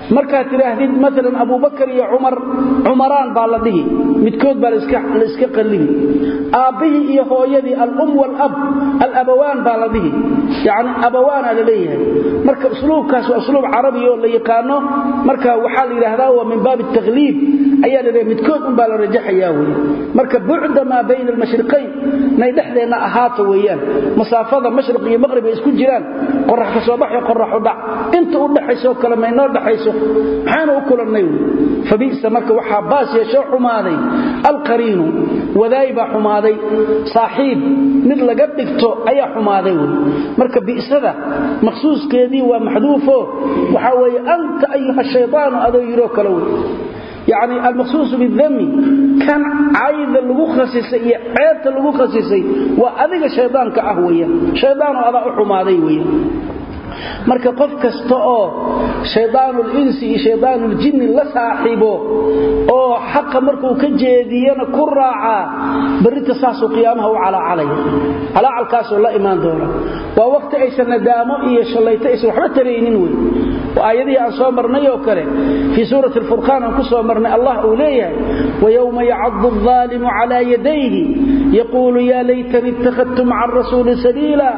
marka tiraahdid مثلا Abu Bakar iyo Umar Umaran baa la dhihi midkood baa la iska la iska qallibi aabihi iyo hooyadii al-um wal ab al-abawan baa la dhihi yaani abawan ala leeyahay marka usluubkaas waa usluub carabi oo la yaqaano marka waxa la yiraahdaa waa min baab at-taghlib ayaa la midkood un baa la rajaxayaa weey marka bu'da ma bayna al-mashriqayn nay dhaxdeena ahaato weeyaan masaafada mashriq iyo maghrib ay isku jiraan qorrax ka soo baxay qorrax u dhac inta u dhaxayso kala ma inoo dhaxayso maxaan u kulanay fabiisa marka waxa baas yeesho xumaaday al-qariinu wadayba xumaaday saaxiib mid laga dhigto ayaa xumaaday marka biisada maqsuuskeedii waa maxduufo waxa weeye anta ayuha shaytaan adoo yiro kala weey يعني المخصوص بالذم كان عايد لغو خصيصي iyo ceebta lagu khasisay waa adiga shaydaanka ah weeyaan shaydaan ada u xumaaday weeyaan marka qof kasta oo shaydaanul insi iyo shaydaanul jinni la saaxiibo oo xaq markuu ka jeediyana ku raaca barita saasu qiyaamaha u cala calay ala alkaas la iimaan doona waa waqti ay sanadaamo iyo shalayta is waxba tareenin weey aayadii aan soo marnay oo kale fi suurati al-furqaan aan ku soo marnay Allah uu leeyahay wa yawma ya'addu adh-dhalimu ala yadayhi yaqulu ya laytani ittakhadtu ma'a ar-rasuli sabila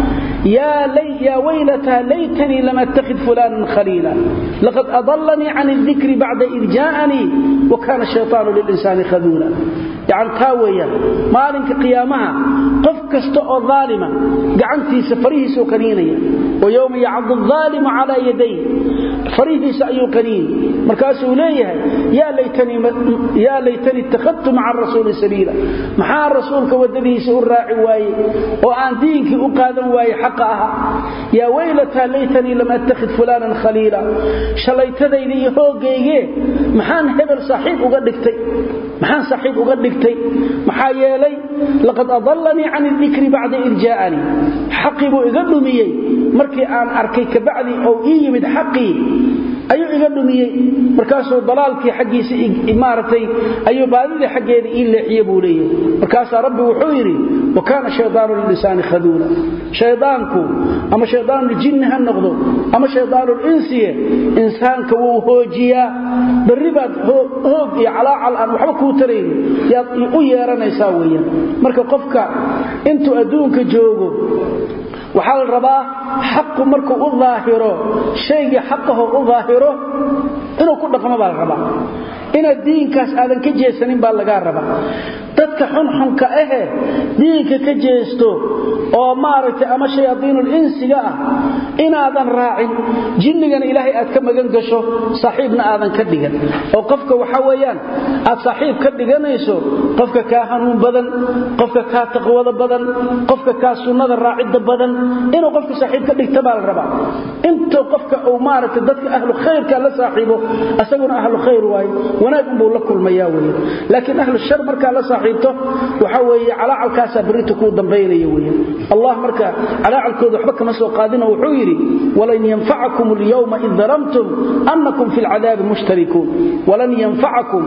ya lay ya waylata laytani lam attakhidh fulanan khalila laqad adallani 'an adh-dhikri ba'da idh ja'ani wa kana ash-shaytanu lil-insani khadula يعني تاويا مالك قيامها قف كسته او ظالما غعنتيسا فريسو كنينيا ويوم يعض الظالم على يديه فريديس ايو كنين مركاسو ليه يا ليتني يا ليتني اتخذت مع الرسول سبيلا مع الرسول كودديس الراعي واي او ان دينك او قادن واي حقها يا ويلتا ليتني لم اتخذ فلانا خليلا شليتديدي هوغيغه maxaan hebel saaxiib uga dhigtay maxaan saaxiib uga dhigtay maxaa yeelay laqad adallani 'an adh-dhikri ba'da irja'ani haqibu iga dhumiyay markii aan arkay ka bacdi oo ii yimid xaqi ayuu iga dhumiyay markaas oo dalaalkii xaqiisa imaaratay ayuu baadida xaqeeda ii leexiyay buu leeyahay markaas rabbi wuxuu yiri wa kana shaydaanu lisaani khadula shaydaanku ama shaydaanu jinni ha noqdo ama shaydaanu insiye insaanka wuu hoojiya baribad hoog iyo calaacal aan waxba ku tareyn yaad u yeeranaysaa weeyaan marka qofka intuu adduunka joogo waxa la rabaa xaq markuu u dhaahiro shayga xaqahu u dhaahiro inuu ku dhaqmo baa la rabaa ina diinkaas aadan ka jeesanin baa laga rabaa dadka xun xunka ah diinka ka jeesto oo maaragtay ama shayaadiinul insiga ah inaadan raacin jinnigan ilaahay aad ka magan gasho saaxiibna aadan ka dhigan oo qofka waxa weeyaan aad saaxiib ka dhiganayso qofka ka hanuun badan qofka ka taqwada badan qofka ka sunnada raacida badan inuu qofka saaxiib ka dhigto baa la rabaa inta qofka uu maaragtay dadka ahlu khayrka la saaxiibo asaguna ahlu khayr waay wanaag buu la kulmayaa weey laakiin ahlu shar marka la saaxiibto waxa weeye calaalkaas baritu ku dambeeyay weey Allah marka calaalkooda waxba kama soo qaadina wuxuu yiri walan yanfa'akum al-yawma id daramtum annakum fil 'adab mushtarikun walan yanfa'akum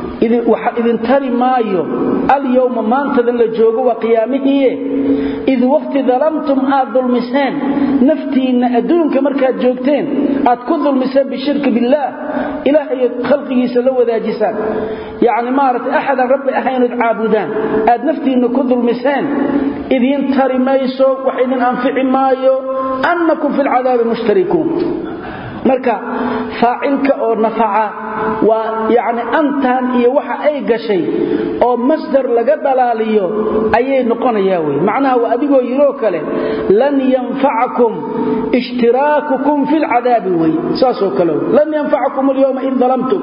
idin tari maayo al-yawma maantadan la joogo waa qiyaamihii id waqti dalamtum aadul misan naftiina adduunka marka joogteen aad ku dulmiseen bi shirki billah ilaahay khalqigiisa la wadaajisan yaani maarat ahad rabbi ahaynad caabudan aad naftiina ku dulmiseen idin tari mayso wax idin anfici maayo annakum fil 'adab mushtarikun marka faa'ilka oo nafaca waa yaani antan iyo waxa ay gashay oo masdar laga dalaaliyo ayay noqonayaa way macnaha waa adigoo yiro kale lan yanfa'akum ishtirakukum fil 'adab way saaso kale lan yanfa'akum al-yawma in zalamtum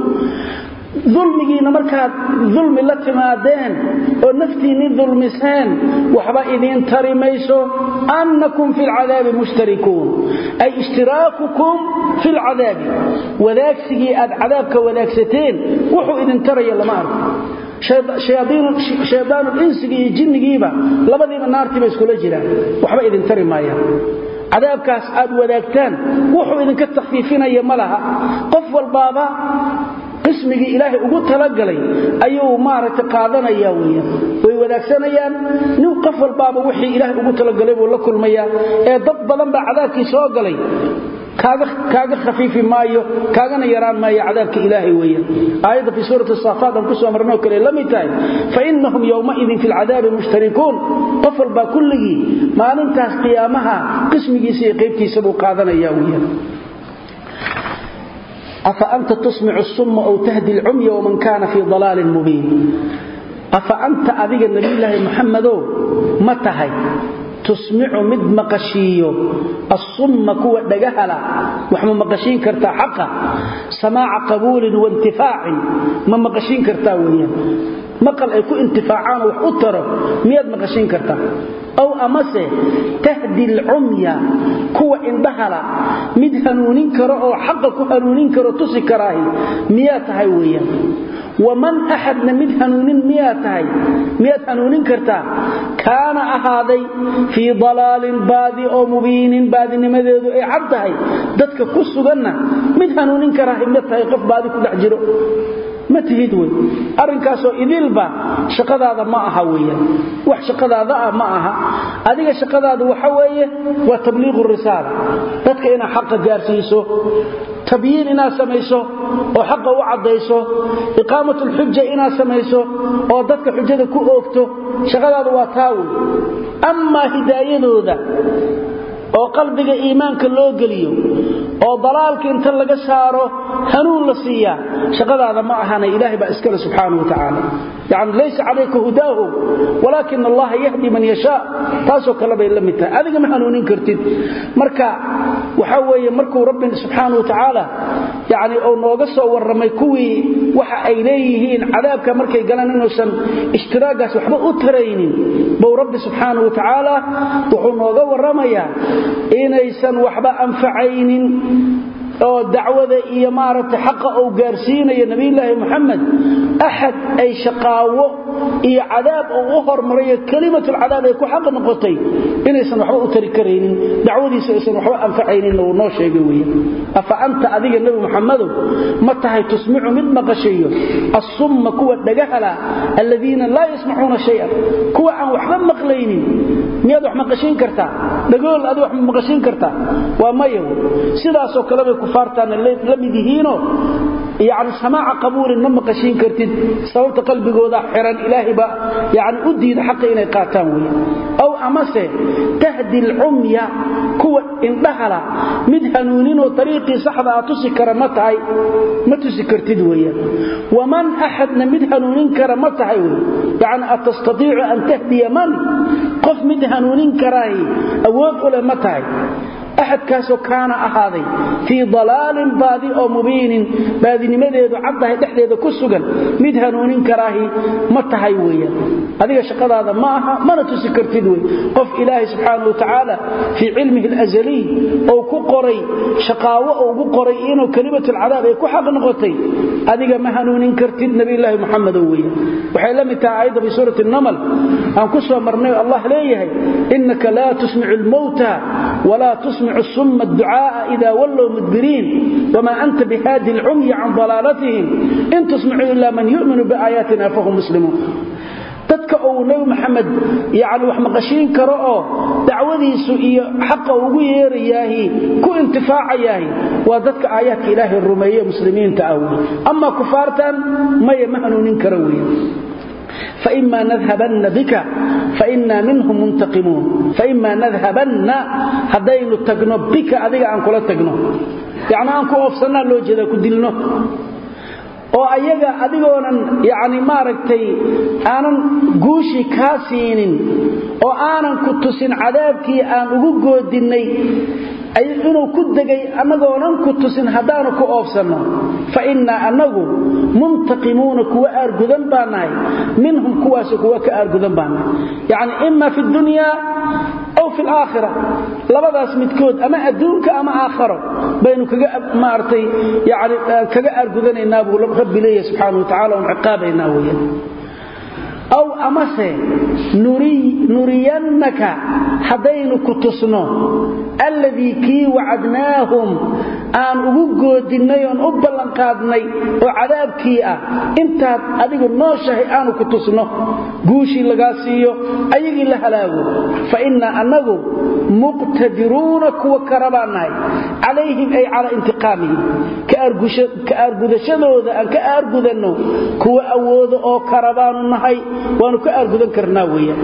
ظلمينا markaad ظلم la timaadeen oo naftiini dulmiseen waxba idin tarimayso annakum fil 'adab mushtarikun ay ishtirakukum fil 'adab wadaagsigii aad 'adabka wadaagsateen wuxuu idin taraya lama arko shayaadiin shaydaan insiga iyo jinnigiiba labadiiba naartiba isku la jiraan waxba idin tarimayaan cadaabkaas aad wadaagtaan wuxuu idin ka takhfiifinaya malaha qof walbaaba qismigi ilaahay ugu talagalay ayuu maaragtay qaadanaya weeyaan way wadaagsanayaan nin qof walbaaba wixii ilaahay ugu talagalay buu la kulmaya ee dad badan baa cadaabkii soo galay كاغا كاغا خفيف مايو كاغنا يران مايو عذابك إلهي ويا آية في سورة الصافات أنكسوا أمرناه كلي لم يتاين فإنهم يومئذ في العذاب مشتركون طفل باكله ما ننتهى قيامها قسم جيسي قيبتي سبو قادنا ياويا أفأنت تسمع الصم أو تهدي العمي ومن كان في ضلال مبين أفأنت أذيك النبي الله محمد متى تسمع مد مقشيو الصم كوى دغهلا وحما مقشين كرتا حقا سماع قبول وانتفاع ما مقشين كرتا ويا مقل اي كو انتفاعان وحطر مياد مقشين كرتا أو أمسه تهدي العمية كوى اندهلا مد هنونين كرا أو حقا كو هنونين كرا تسي كراهي ميات هايويا ومن أحد نمد هنونين ميات هاي ميات هنونين كرتا كان أهادي في ضلال بادي أو مبين بادي نمذيذو أي عبد هاي دادك كسو قلنا مد هنونين كراهي ميات هاي قف بادي كل حجرو ما تهيدوي أرنكاسو إذيلبا شقدادا ما أها ويا وح شقدادا ما أها أديك شقدادا وحوية وتبليغ الرسالة تدك إنا حق جارسيسو تبيين إنا سميسو وحق وعديسو إقامة الحجة إنا سميسو وددك حجة كو أوكتو شقدادا واتاوي أما هداية ذا وقلبك إيمانك اللو قليو وضلالك انت لغا سارو هنون لسيا شقد هذا ما أهانا إلهي بأسكال سبحانه وتعالى يعني ليس عليك هداهم ولكن الله يهدي من يشاء تاسو كلبا يلمتا هذا ما هنونين كرتين مركا وحوي مركو رب سبحانه وتعالى يعني او نوغسو ورمي كوي waxa ay leeyihiin cadaabka markay galaan inoosan ishtiraagas waxba u taraynin bow rabbi subhanahu wa ta'ala wuxuu nooga waramayaa inaysan waxba anfacaynin oo dacwada iyo maaragtay xaq oo gaarsiinaya nabi ilaahi maxamed ahad ay shaqaawo iyo cadaab oo hormaray kalimatul cadaab ay ku xaq noqotay inaysan waxba u tari kareynin dacwadiisa aysan waxba anfacaynin oo noo sheegay weeyaan afa anta adiga nabi maxamed ma tahay tusmicu mid maqashiyo as-summa kuwa dhagahala alladina la yasma'una shay'an kuwa aan waxba maqlaynin miyaad wax maqashin kartaa dhagool aad wax maqashin kartaa waa mayo sidaas oo kale كفارتنا لمدهينو يعني سماع قبول ما مقشين كرتد صوت قلبي وضع حران إلهي با يعني أديد حق إني قاتان أو أمسه تهدي العمية كوة اندهلا مدهنونين وطريقي صحبة أتسي كرمتهاي ما تسي كرتد ويا ومن أحدنا مدهنونين كرمتهاي يعني أتستطيع أن تهدي من قف مدهنونين كراهي أود أولمتهاي أحد كاسو كان أهاضي في ضلال بادي أو مبين بادي نمذيذ عبده تحديذ كسوغا مدهنونين كراهي متهيويا هذه شقد هذا معها ما نتسكر تدوي قف إلهي سبحانه وتعالى في علمه الأزلي أو كقري شقاوة أو كقري إنه كلمة العذاب يكو حق نغطي هذه مهنونين كرتد نبي الله محمد ويا وحيلمتها أيضا بسورة النمل أن كسوة مرني الله ليه إنك لا تسمع الموتى ولا تسمع الصم الدعاء إذا ولوا مدبرين وما أنت بهادي العمي عن ضلالتهم إن تسمعوا إلا من يؤمن بآياتنا فهم مسلمون تتكأوا نبي محمد يعني وحمقشين كرأوا دعوذي سؤية حقا وغير إياهي كو انتفاع إياهي وذاتك آيات إله الرمية مسلمين تأوي أما كفارتا ما يمهنون كروي فإما نذهبن بك فإنا منهم منتقمون فإما نذهبن هدين التقنب بك أذيك عن كل التقنب يعني أنكو أفصلنا لو جدا كدلنا oo ayaga adigoonan yaani maaragtay aanan guushi ka siinin oo aanan ku tusin cadaabkii aan ugu goodinay ay inuu ku dagay anagoonan ku tusin hadaanu ku oofsano fa inna anagu muntaqimuuna kuwa argudan baanahay minhum kuwaas kuwa ka argudan baanahay yaani imma fi dunya aw fi al-akhirah labadaas midkood ama adduunka ama aakhiro baynu kaga maartay yaani kaga argudanayna buu rabbi leeyahay subhanahu wa ta'ala wa ciqaabayna weeyaan أو أمسه نري نرينك حدين كتسنو الذي كي وعدناهم aan ugu goodinay oo u ballan qaadnay oo cadaabkii ah intaad adigu nooshahay aanu ku tusno guushi laga siiyo ayagii la halaago fa inna annagu muqtadiruna kuwa karabaanahay calayhim ay ala intiqaamihim ka argusha ka argudashadooda aan ka argudano kuwa awoodo oo karabaanu nahay waanu ka argudan karnaa weeyaan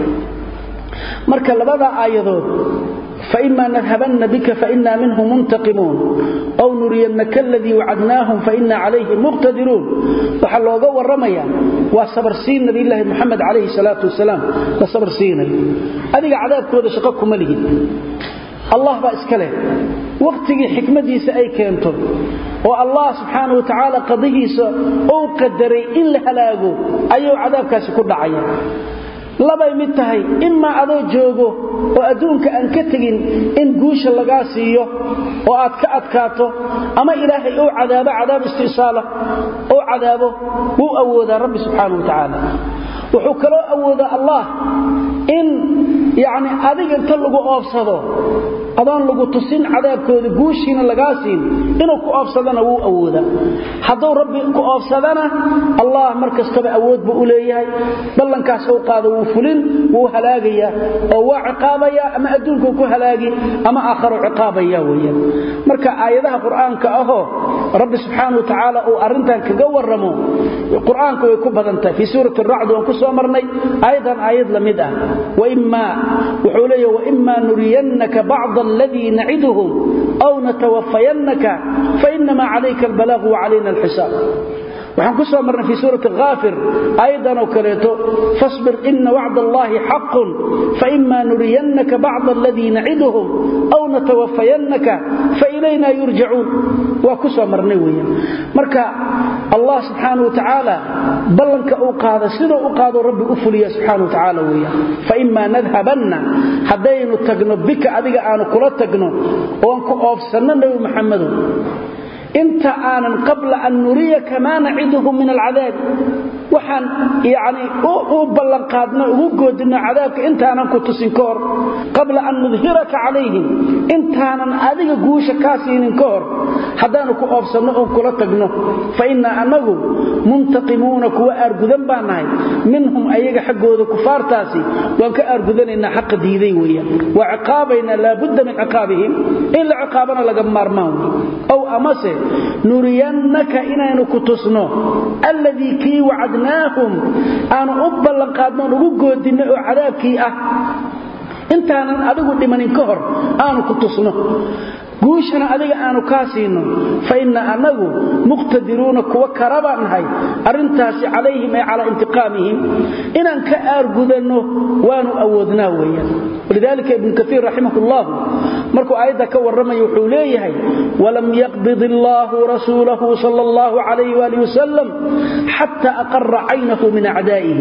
marka labada aayadood فإما نذهبن بك فإنا منهم منتقمون أو نرينك الذي وعدناهم فإنا عليه مقتدرون وحلوغا ورميا وصبر سين نبي الله محمد عليه الصلاة والسلام وصبر سين أذيك عذاب كود شقكم مليه الله بأسكله وقتي حكمتي سأي كنتم والله سبحانه وتعالى قضيه أو قدري إلا هلاغو أيو عذاب كاس كل عيا labay mid tahay imma adoo joogo oo adduunka aan ka tagin in guusha laga siiyo oo aad ka adkaato ama ilaahay uu cadaabo cadaab istisaala oo cadaabo uu awooda rabbi subhanahu wa ta'ala wuxuu kaloo awooda allah in yaani adiga inta lagu oofsado adaan lagu tusin cadaabkooda guushiina laga siin inuu ku oofsadana uu awooda haduu rabbi ku oofsadana allah markastaba awood buu u leeyahay ballankaas uu qaado uu fulin uu halaagaya oo waa ciqaabaya ama adduunku ku halaagi ama aakhiro ciqaabaya weeyaan marka aayadaha quraanka ahoo rabbi subhanahu wa ta'ala uu arintan kaga waramo quraanku way ku badantahay fi suurati ar-ra'd oo ku soo marnay aydan aayad lamid ah wa imma wuxuu leeyahay wa imma nuriyannaka ba'd alladhi na'iduhum aw natawaffayannaka fa inma 'alayka al-balagh wa 'alayna al-hisab waxaan ku soo marnay fi suurati Ghafir aydan oo kaleeto fasbir inna wa'da Allahi haqqun fa imma nuriyannaka ba'd alladhi na'iduhum aw natawaffayannaka fa ilayna yurja'un wa ku soo marnay weeyaan marka Allah subhanahu wa ta'ala ballanka uu qaado sida uu qaado rabbi u fuliya subhanahu wa ta'ala weeyaan fa imma nadhhabanna hadaynu tagno bika adiga aanu kula tagno oo aan ku oofsanno nabi Muhammad انت آنا قبل أن نريك ما نعدهم من العذاب وحن يعني او بلن قادنا او غودنا عذابك انت آنا كنت سنكور قبل أن نظهرك عليهم انت آنا أذيك قوشة كاسين انكور حدانك أفصلنا كلا تقنو فإن أنه منتقمون كوا أرقذن باناي منهم أيك حقود كفار تاسي وانك أرقذن إن حق ديدي ويا وعقابنا لابد من عقابهم إلا عقابنا لقمار ماون أو أمسه نرينك إننا كتسنو الذي كي وعدناهم أنا أبلغ قادنا نقول دينا عذابكي أه انت أنا أدقل لمن انكهر أنا كتسنو قوشنا أذيك آنو كاسينو فإن أنه مقتدرون كوا كربانهاي أرنتاسي عليهم أي على انتقامهم إن أنك أرقذنه وانو أودناه ويا ولذلك ابن كثير رحمه الله مركو آيدا كور رمي وحوليه ولم يقبض الله رسوله صلى الله عليه وآله وسلم حتى أقر عينه من أعدائه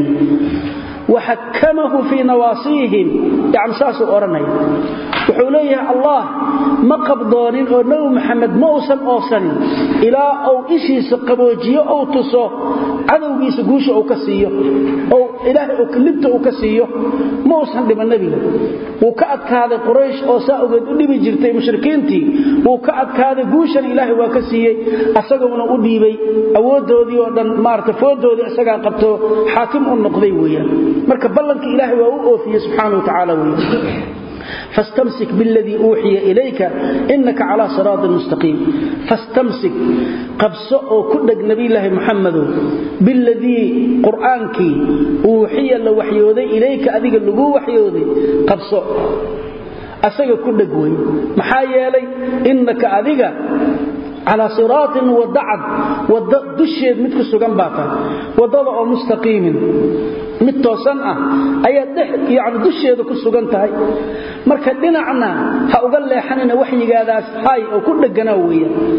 وحكمه في نواصيهم يعني ساسو أرني وحوليه الله ما قبضانين أو نبي محمد ما أوصل أوصلين إلى أو إشي سقبوجيه أو تصو عدو بيس قوش أو كسيه أو إلهي أو كلبت أو كسيه ما أوصل لما النبي وكأت كهذا قريش أو ساقود النبي جرتي مشركينتي وكأت كهذا قوشا إلهي وكسيه أساقونا أديبي أودو ذي ودن مارت فودو ذي أساقا قبتو حاكم النقضي ويا مركب بلنك إلهي وأوفي سبحانه وتعالى ويا فاستمسك بالذي أوحي إليك إنك على صراط مستقيم فاستمسك قبصه كل نبي الله محمد بالذي قرآنك أوحي لوحيوذي إليك أذيك اللقو وحيوذي قبصه أسيق كل قوي محايا لي إنك أذيك على صراط ودعد ودشيد متك سوغان باتا ودضع مستقيم متوسن ah ayaa yaani dusheeda ku sugan tahay marka dhinacna ha uga leexanina waxyigaadaas hay oo ku dhagana weeyaan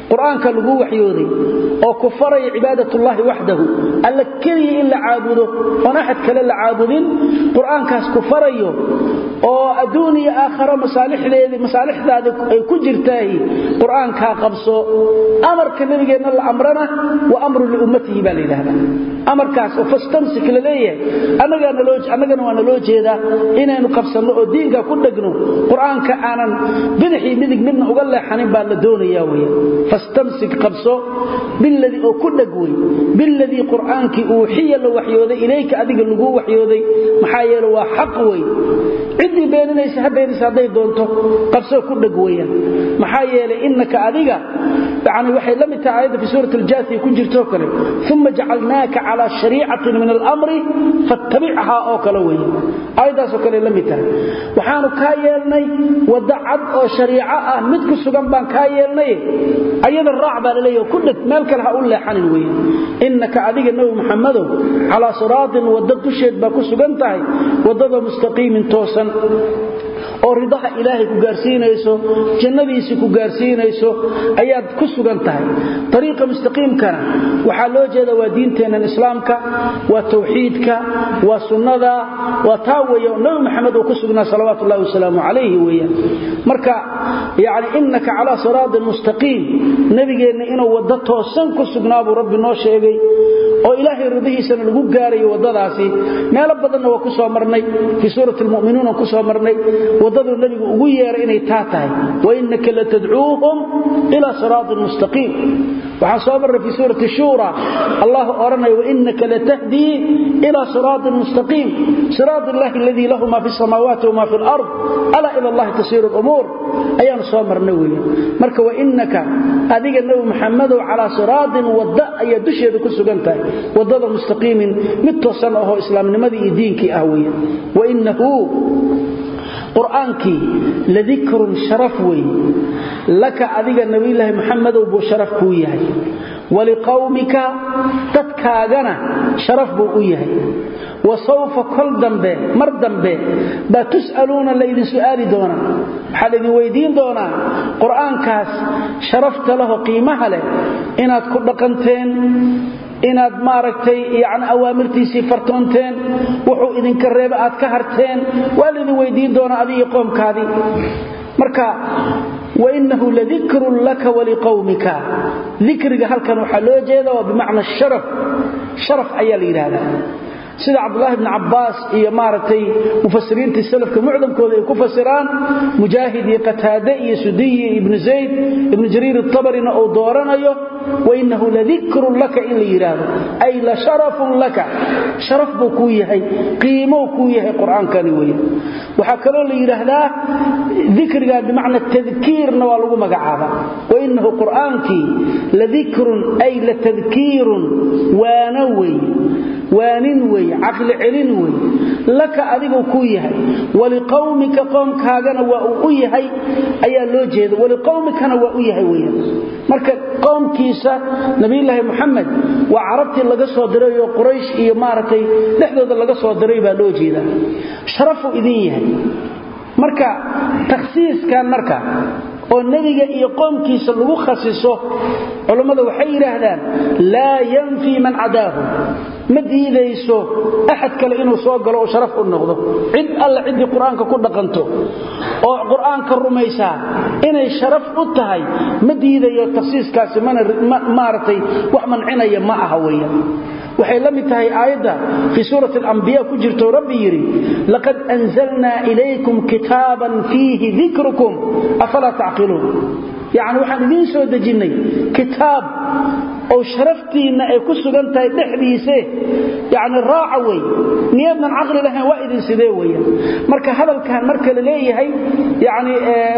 quraanka lagu waxyooday oo ku faray cibaadatullaahi wahdahu alla kaliya in la caabudo oo ahad kale la caabudin quraankaas ku farayo oo adduuniya aakhira masaalixdeeda masaalixdaada ay ku jirtay quraanka qabso amarka nabigeena la amrana wa amru li ummatihi bal ilaaha amarkaas oo fastamsik leeyahay anagana loo anagana waana loo jeedaa inaynu qabsano oo diinka ku dhagno quraanka aanan bidixi midig midna uga leexanin baa la doonayaa weeye fastamsik qabso billadhi oo ku dhagway billadhi quraanki uu xiya la waxyooday ilayka adiga lagu waxyooday maxaa yeelay waa xaq way cidii beeninaysa habeenaysa haday doonto qabso ku dhagwayaan maxaa yeelay innaka adiga yani waxay la mid tahay aayada fi suurat al-jaathiya ku jirto kale thumma ja'alnaaka ala sharii'atin min al-amri fattabi'ha oo kale way aayadaas oo kale la mid tahay waxaanu ka yeelnay wadacad oo shariica ah mid ku sugan baan ka yeelnay ayada raac baa leeyahay ku dhig meel kale ha u leexanin way innaka adiga nabi maxamedo ala siraatin wadad dusheed baa ku sugan tahay wadada mustaqiim toosan oo ridaha ilaahay ku gaarsiinayso jannadiisa ku gaarsiinayso ayaad ku sugan tahay tariiqa mustaqiimkana waxa loo jeeda waa diinteena islaamka waa tawxiidka waa sunnada waa taawayo nabi maxamed oo ku sugnaa salawaatullaahi wasalaamu alayhi weeyaan marka yaani innaka ala siraatin mustaqiim nabigeena inuu wada toosan ku sugnaa rabbi noo sheegay oo ilaahay ridihiisana lagu gaarayo wadadaasi meel badan waa ku soo marnay fi suuratul mu'minuun ku soo marnay wadada nabigu ugu yeeray inay taa tahay wa innaka la tad'uuhum ila siraatin mustaqiim waxa soo marnay fi suurati shura allah oranay wa innaka la tahdi ila siraatin mustaqiim siraatillahi alladhi lahu ma fi samawati wa ma fi al-ard ala ila allah tasiru al-umur ayaan soo marnay weeyaan marka wa innaka adiga nabi maxamed ala siraatin wada ay dusheeda ku sugan tahay wadada mustaqiimin mid toosan oo islaamnimadii iyo diinkii ah weeyaan wa innahu quraanki la dhikrun sharaf way laka adiga nabi ilaahi maxamed oo sharaf ku yahay wali qawmika dadkaagana sharaf buu u yahay وسوف كل ذنب مر ذنب بتسألون الذي سؤالي دونا حال الذي ويدين دونا قرآن كاس شرفت له قيمة له إناد كل قنتين إناد ماركتي يعني أوامرتي سفرتونتين وحو إذن كالريبات كهرتين والذي ويدين دونا أبي يقوم كاذي مركا وإنه لذكر لك ولقومك ذكرك هل كانوا حلو جيدا وبمعنى الشرف شرف أيالي هذا سيد عبد الله بن عباس iyo maartay mufassiriinta salafka mucdamkooda ay ku fasiraan mujaahid iyo qataada iyo sudiy ibn zayd ibn jarir at-tabari oo dooranayo wa innahu ladhikru laka illa yirahdo ay la sharafun laka sharaf buu ku yahay qiimo ku yahay quraankani weeye waxa kale la yiraahdaa dhikriga bimaana tadhkiirna waa lagu magacaaba wa innahu quraanki ladhikrun ay la tadhkiirun wa nawi waanin way aql cilin way laka adigu ku yahay wali qawmika qawmkaagana waa uu yahay ayaa loo jeedo wali qawmikana waa uu yahay way marka qawmkiisa nabi ilaahi maxamed waa arabti laga soo diray oo quraysh iyo maaratay dhexdooda laga soo diray baa loo jeeda sharafu idin yahay marka takhsiiskan marka oo nabiga iyo qoomkiisa lagu khasiso culimadu waxay yiraahdaan la yanfi man adaahu madiidayso ahad kale inuu soo galo oo sharaf u noqdo cid alla cid quraanka ku dhaqanto oo quraanka rumaysa inay sharaf u tahay madiidayo tafsiiskaasi man maaratay wax mancinaya ma aha weeyaan waxay la mid tahay aayada fi suurati al-anbiya ku jirto rabbi yiri laqad anzalna ilaykum kitaban fihi dhikrukum afala ta'qilun yaani waxaan idin soo dejinay kitaab oo sharaftiina ay ku sugan tahay dhexdiisa yaani raacay niyadna aqli lahayn waa idin sidee weeyaan marka hadalkan marka la leeyahay yaani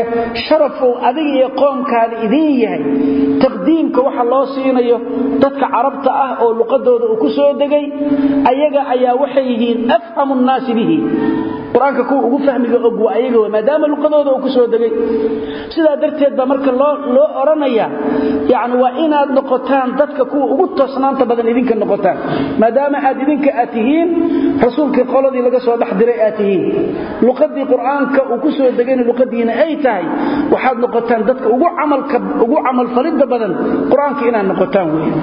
sharafu adiga iyo qoomkaada idin yahay taqdiimka waxa loo siinayo dadka carabta ah oo luqadooda uu ku soo degay ayaga ayaa waxay yihiin afhamu an-naas bihi quraanka ku ugu fahmiga og waa ayaga maadaama luqadooda uu ku soo dagay sida darteed ba marka loo loo oranaya yaani waa inaad noqotaan dadka ku ugu toosnaanta badan idinka noqotaan maadaama aad idinka aatihiin rasuulka qoladii laga soo dhaxdiray aatihiin luqadii quraanka uu ku soo dagay luqadiina ay tahay waxaad noqotaan dadka ugu amalka ugu amal falida badan quraanka inaad noqotaan weeyaan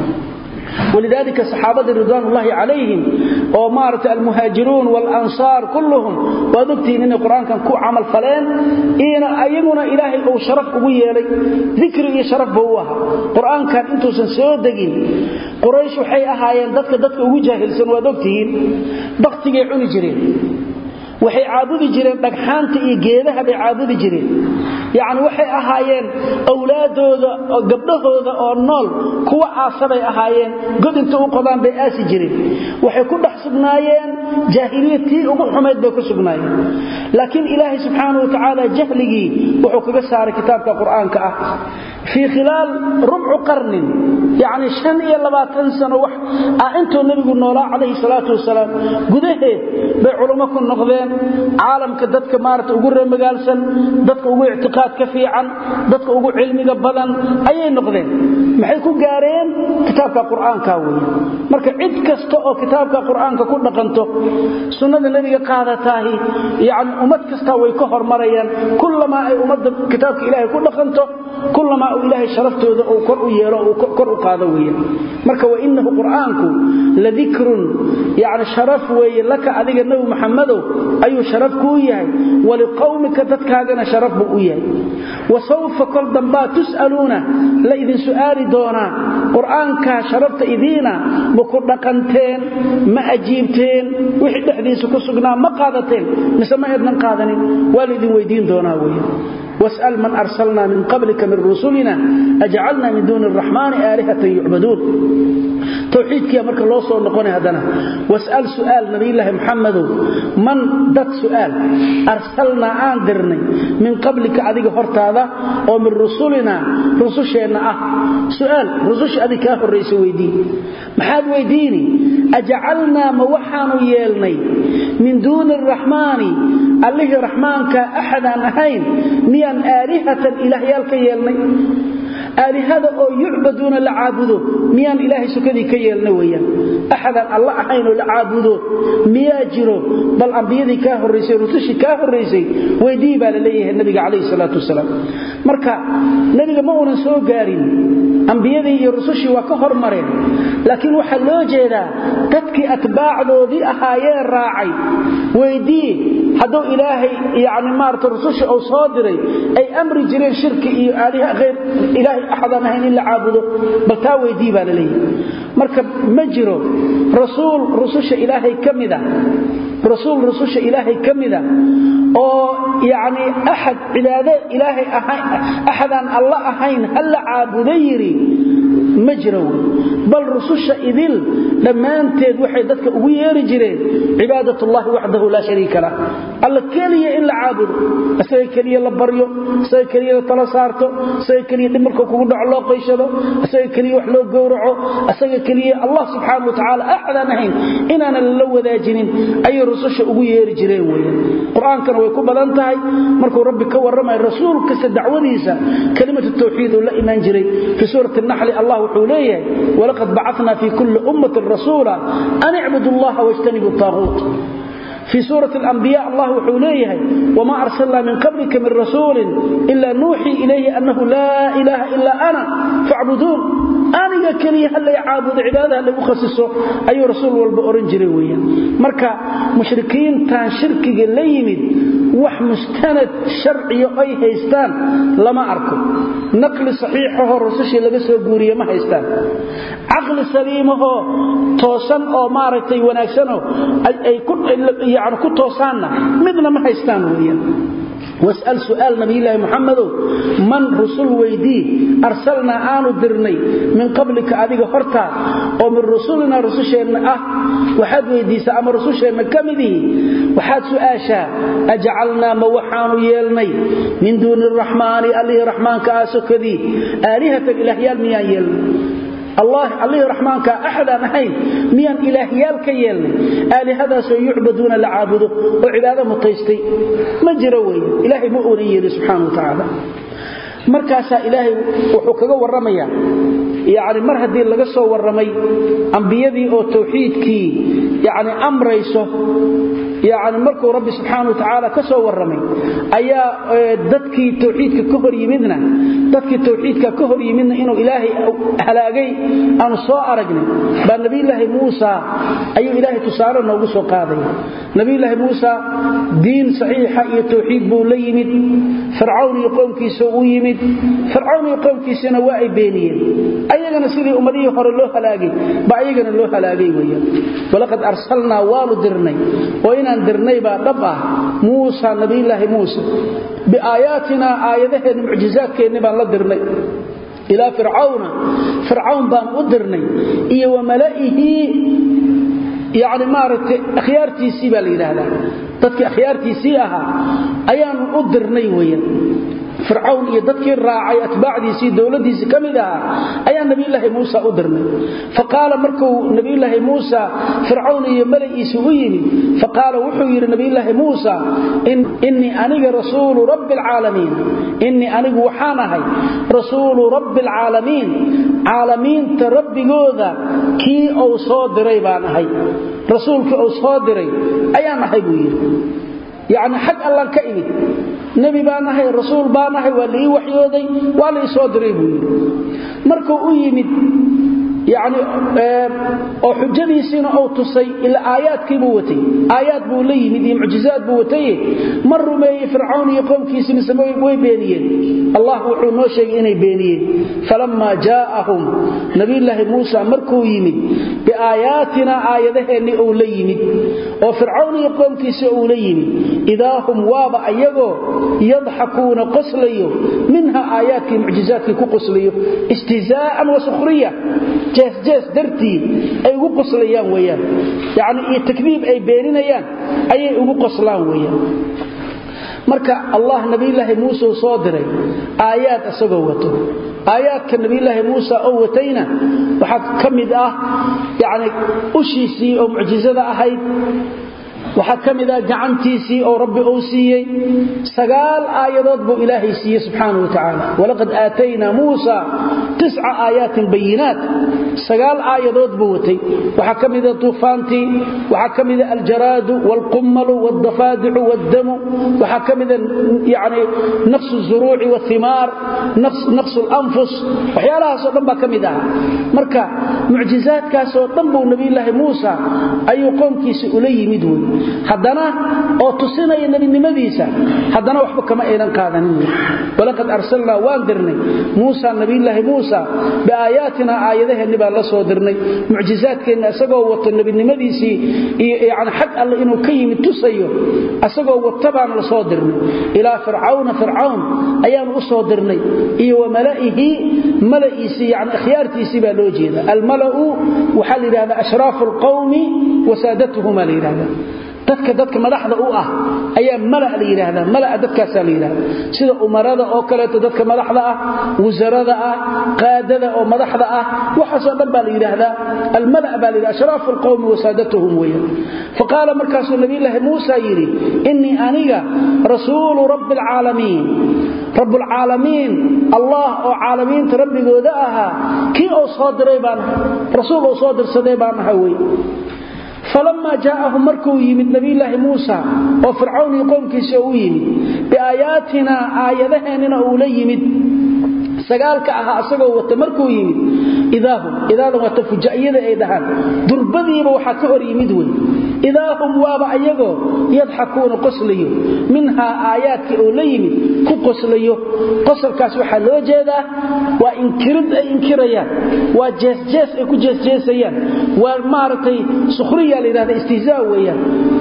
ولذلك الصحابة رضوان الله عليهم ومارة المهاجرون والأنصار كلهم وذكتين إن القرآن كان كو عمل فلان إن أيمنا إلهي أو شرف أبوية لي ذكر إيه شرف بوها القرآن كان إنتو سنسيود دقين قريش وحي أهايان دتك دتك أبو جاهل سنوا ذكتين ضغطي يعوني جرين waxay caabudi jireen dhagxaanta iyo geedaha bay caabudi jireen yaani waxay ahaayeen awlaadooda oo gabdhahooda oo nool kuwa aasabay ahaayeen god inta u qodaan bay aasi jireen waxay ku dhaxsugnaayeen jaahiliyadii ugu xumeed bay ku sugnaayeen laakiin ilaahi subhanahu wa ta'ala jahligi wuxuu kaga saaray kitaabka quraanka ah في خلال ربع قرن يعني شن iyo labaatan sano wax ah intuu nabigu noolaa calayhi salaatu wasalaam gudaheed bay culimo ku noqdeen caalamka dadka maarta ugu reemagaalsan dadka ugu i'tiqaad ka fiican dadka ugu cilmiga badan ayay noqdeen maxay ku gaareen kitaabka quraanka weey marka cid kasta oo kitaabka quraanka ku dhaqanto sunnada nabiga qaadatahay yani ummad kasta way ka hormarayaan kullama ay ummadda kitaabka ilaahay ku dhaqanto kullama ilaahay sharaftooda oo kor u yeelo oo kor u qaado weeyaan marka wa innahu quraanku la dhikrun yaani sharaf weey laka adiga nabi maxamedo ayu sharaf ku yahay wali qawmika dadkaagana sharaf buu yahay wa sawfa kal damba tusaluna la idin su'aali doona quraanka sharafta idina ma ku dhaqanteen ma ajiibteen wixii dhaxdiisa ku sugnaa ma qaadateen mise ma idin qaadanin walidin weydiin doona weeyaan واسأل من أرسلنا من قبلك من رسلنا أجعلنا من دون الرحمن آلهة يعبدون توحيدك يا مرك الله صلى الله عليه وسلم واسأل سؤال نبي الله محمد من دت سؤال أرسلنا آندرني من قبلك أذيك فرط هذا ومن رسلنا رسوشنا أه سؤال رسوش أذيك أخر رئيس ويدين محاد ويديني أجعلنا موحان يالني من دون الرحمن الله الرحمن كأحد أهين ميان آلهة إلهيالك يالني آلهة أو يعبدون لعابدو ميان إلهي سكذي كيالني ويا أحد الله أحين لعابدو مياجرو بل أنبيذي كاهو الرئيسي رسوشي كاهو الرئيسي ويديبا لليه النبي عليه الصلاة والسلام مركا نبي مؤنا سو قارين أنبيذي رسوشي وكهر مرين لكن وحلو جيدا تتكي أتباع ذو ذي أحايان راعي ويدي حدو إلهي يعني مارت رسوشي أو صادري أي أمر جرين شركي آلهة غير إلهي أحدا نهين إلا عابده بل تاوي ديبا لليه مركب مجرو رسول رسوش إلهي كمدا رسول رسوش إلهي كمدا أو يعني أحد عبادات إلهي أحدا الله أحين هل عابديري مجرو بل رسوش إذل لما أنت وحيدتك ويري جرين عبادة الله وحده لا شريك له الله كليه إلا عابد أسأل كليه لبريو أسأل كليه لطلسارته أسأل كليه دمركو كون دعو قيشده أسأل كليه وحلو قورعه أسأل كليه الله سبحانه وتعالى أحدا نحين إننا للو ذا جنين أي رسوش ويري جرين ويا القرآن كان ويكون بلانتهي مركو ربي كورما الرسول كسد دعوذيسا كلمة التوحيد ولا إيمان جرين في سورة النحل الله حوليه ولقد بعثنا في كل أمة رسولا أن اعبدوا الله واجتنبوا الطاغوت في سورة الأنبياء الله حوليه وما أرسلنا من قبلك من رسول إلا نوحي إليه أنه لا إله إلا أنا فاعبدون أنا كليه هل يعابد عباده اللي مخصصه أي رسول والبؤرين جريويا مركا مشركين تان شركي الليمد وح مستند شرعي أي هيستان لما أركب نقل صحيحه الرسوشي لقصه قوريا ما هيستان عقل سليمه توسن أو مارتي وناكسنه أي كل يعني كنت توصانا مثل ما هيستان ويا واسأل سؤال نبي الله محمد من رسول ويدي أرسلنا آنو درني من قبلك أذيك فرطا ومن رسولنا رسوشنا أه وحد ويدي سأم رسوشنا كمذي وحد سؤاشا أجعلنا موحان يلني من دون الرحمن أليه رحمن كآسك ذي آلهة الإلهيال ميان يلني الله الله الرحمن كأحد أهين ميان إلهيال كيالي آل هذا سيعبدون لعابده وعبادة مطيستي مجروي إلهي مؤوني سبحانه وتعالى مركاسا إلهي وحكا ورميا يعني مر هدي laga soo waramay anbiyadii oo tawxiidkii yani amrayso يعني markuu rabbi subhanahu wa ta'ala ka soo waramay ayaa dadkii tawxiidka ka hor yimidna dadkii tawxiidka ka hor yimidna inuu ilaahay halaagay aan soo aragnay baa nabi ilaahay Muusa ayuu ilaahay tusaale noogu soo qaaday nabi ilaahay Muusa diin saxiixa iyo tawxiid buu la yimid fircawn iyo qoomkiisa uu yimid fircawn iyo qoomkiisana waa ay beeniyeen ayagana sidii ummadii hore loo halaagay ba ayagana loo halaagay weeyaan walaqad arsalna walu dirnay wa inaan dirnay ba dhaba Muusa nabi ilaahi Muusa bi aayatina aayadaheena mucjizaadkeena baan la dirnay ila fircauna fircaun baan u dirnay iyo wa malaihi يعني مارت اخيارتيسي با ليراهدا dadka akhyaartiisi aha ayaan u dirnay weeyaan fircawn iyo dadkii raacay atbaacdiisi dawladiisi kamid ah ayaa nabi ilaahi Muusa u dirnay faqala markuu nabi ilaahi Muusa fircawn iyo malaa'ikatu u yimid faqala wuxuu yiri nabi ilaahi Muusa in inni aniga rasuul rabbil alamin inni anigu waxaan ahay rasuul rabbil alamin alamin rabbigooda kii oo soo diray baan ahay rasuulka oo soo diray ayaan ahay buu yiri يعني حق الله كإمد نبي بانهي رسول بانهي واللي وحيودي واللي صادري بوي مركو أيمد يعني أو حجدي سنة أو تصي إلا آيات كبوتي آيات بولي مدي معجزات بوتي مروا ما فرعون يقوم كيس من سماوي بوي بينيين الله وحو شيء إني بينيين فلما جاءهم نبي الله موسى مركو يمد بآياتنا آياته اللي أولي يمد وفرعون يقوم كيس أولي يمد إذا هم وابا أيغو يضحكون قصليو منها آيات معجزات كقصليو استهزاء وسخرية جاس جاس درتي أي قصليان ويان يعني التكذيب أي بينيان أي قصلان ويان marka Allah nabi ilaahi Muusa soo diray aayad asagoo wato aayadka nabi ilaahi Muusa oo watayna waxa kamid ah yaani ushiisi oo mucjizada ahayd waxa kamida gacantiisi oo rabbi uu siiyay sagaal aayadood buu ilaahay siiyay subhanahu wa ta'ala walaqad aatayna Muusa tis'a aayatin bayinat sagaal aayadood buu watay waxa kamida tuufaanti waxa kamida aljarad walqummal waddafadi'u waddamu waxa kamida yaani nafs az-zuru'i wathimar nafs nafs al-anfus waxyaalahaas oo dhan ba kamida marka mucjizaadkaas oo dhan buu nabi ilaahi Muusa ayuu qoomkiisa u leeyimid haddana oo tusinaya nabinimadiisa haddana waxba kama aynan qaadanin walaqad arsalna waan dirnay Muusa nabi ilaahi Muusa baayatina aayadaheena baa la soo dirnay mucjizaadkeena asagoo wato nabinimadiisi iyo yaani xaq alla inuu ka yimid tusayo asagoo wato baan la soo dirnay ila fircauna fircaun ayaan u soo dirnay iyo wa malaa'ihi malaa'isi yaani akhyaartiisi baa loo jeeda al mala'u waxa la yiraahdaa ashraful qawmi wa saadatuhum la yiraahdaa dadka dadka madaxda u ah ayaa mala la yiraahdaa mala dadkaas la yiraahdaa sida umarada oo kale dadka madaxda ah wazarada ah qaadada oo madaxda ah waxa soo dhan baa la yiraahdaa al mala baa la ashraf al qawm wa saadatuhum waya faqala markaas nabi ilaahi Muusa yiri inni aniga rasuul rabbil alamin rabbul alamin allah oo alamin rabbigooda aha kii oo soo diray baan rasuul oo soo dirsaday baan haway فلما جاءهم مركو يمد نبي الله موسى وفرعون يقوم كيسو يمد بآياتنا آياتنا أولي يمد سقالك أها أسقوا وتمركوا يمد إذا هم إذا هم وتفجأيين أيدهان دربذي بوحكور يمدون إذا هم وابا أيقوا يضحكون قصليو منها آيات أولي يمد كو قصليو قصر كاسوحا لو جيدا وإنكرد إنكريان وجيس جيس إكو جيس جيسيان ومارتي سخرية لهذا استهزاء ويان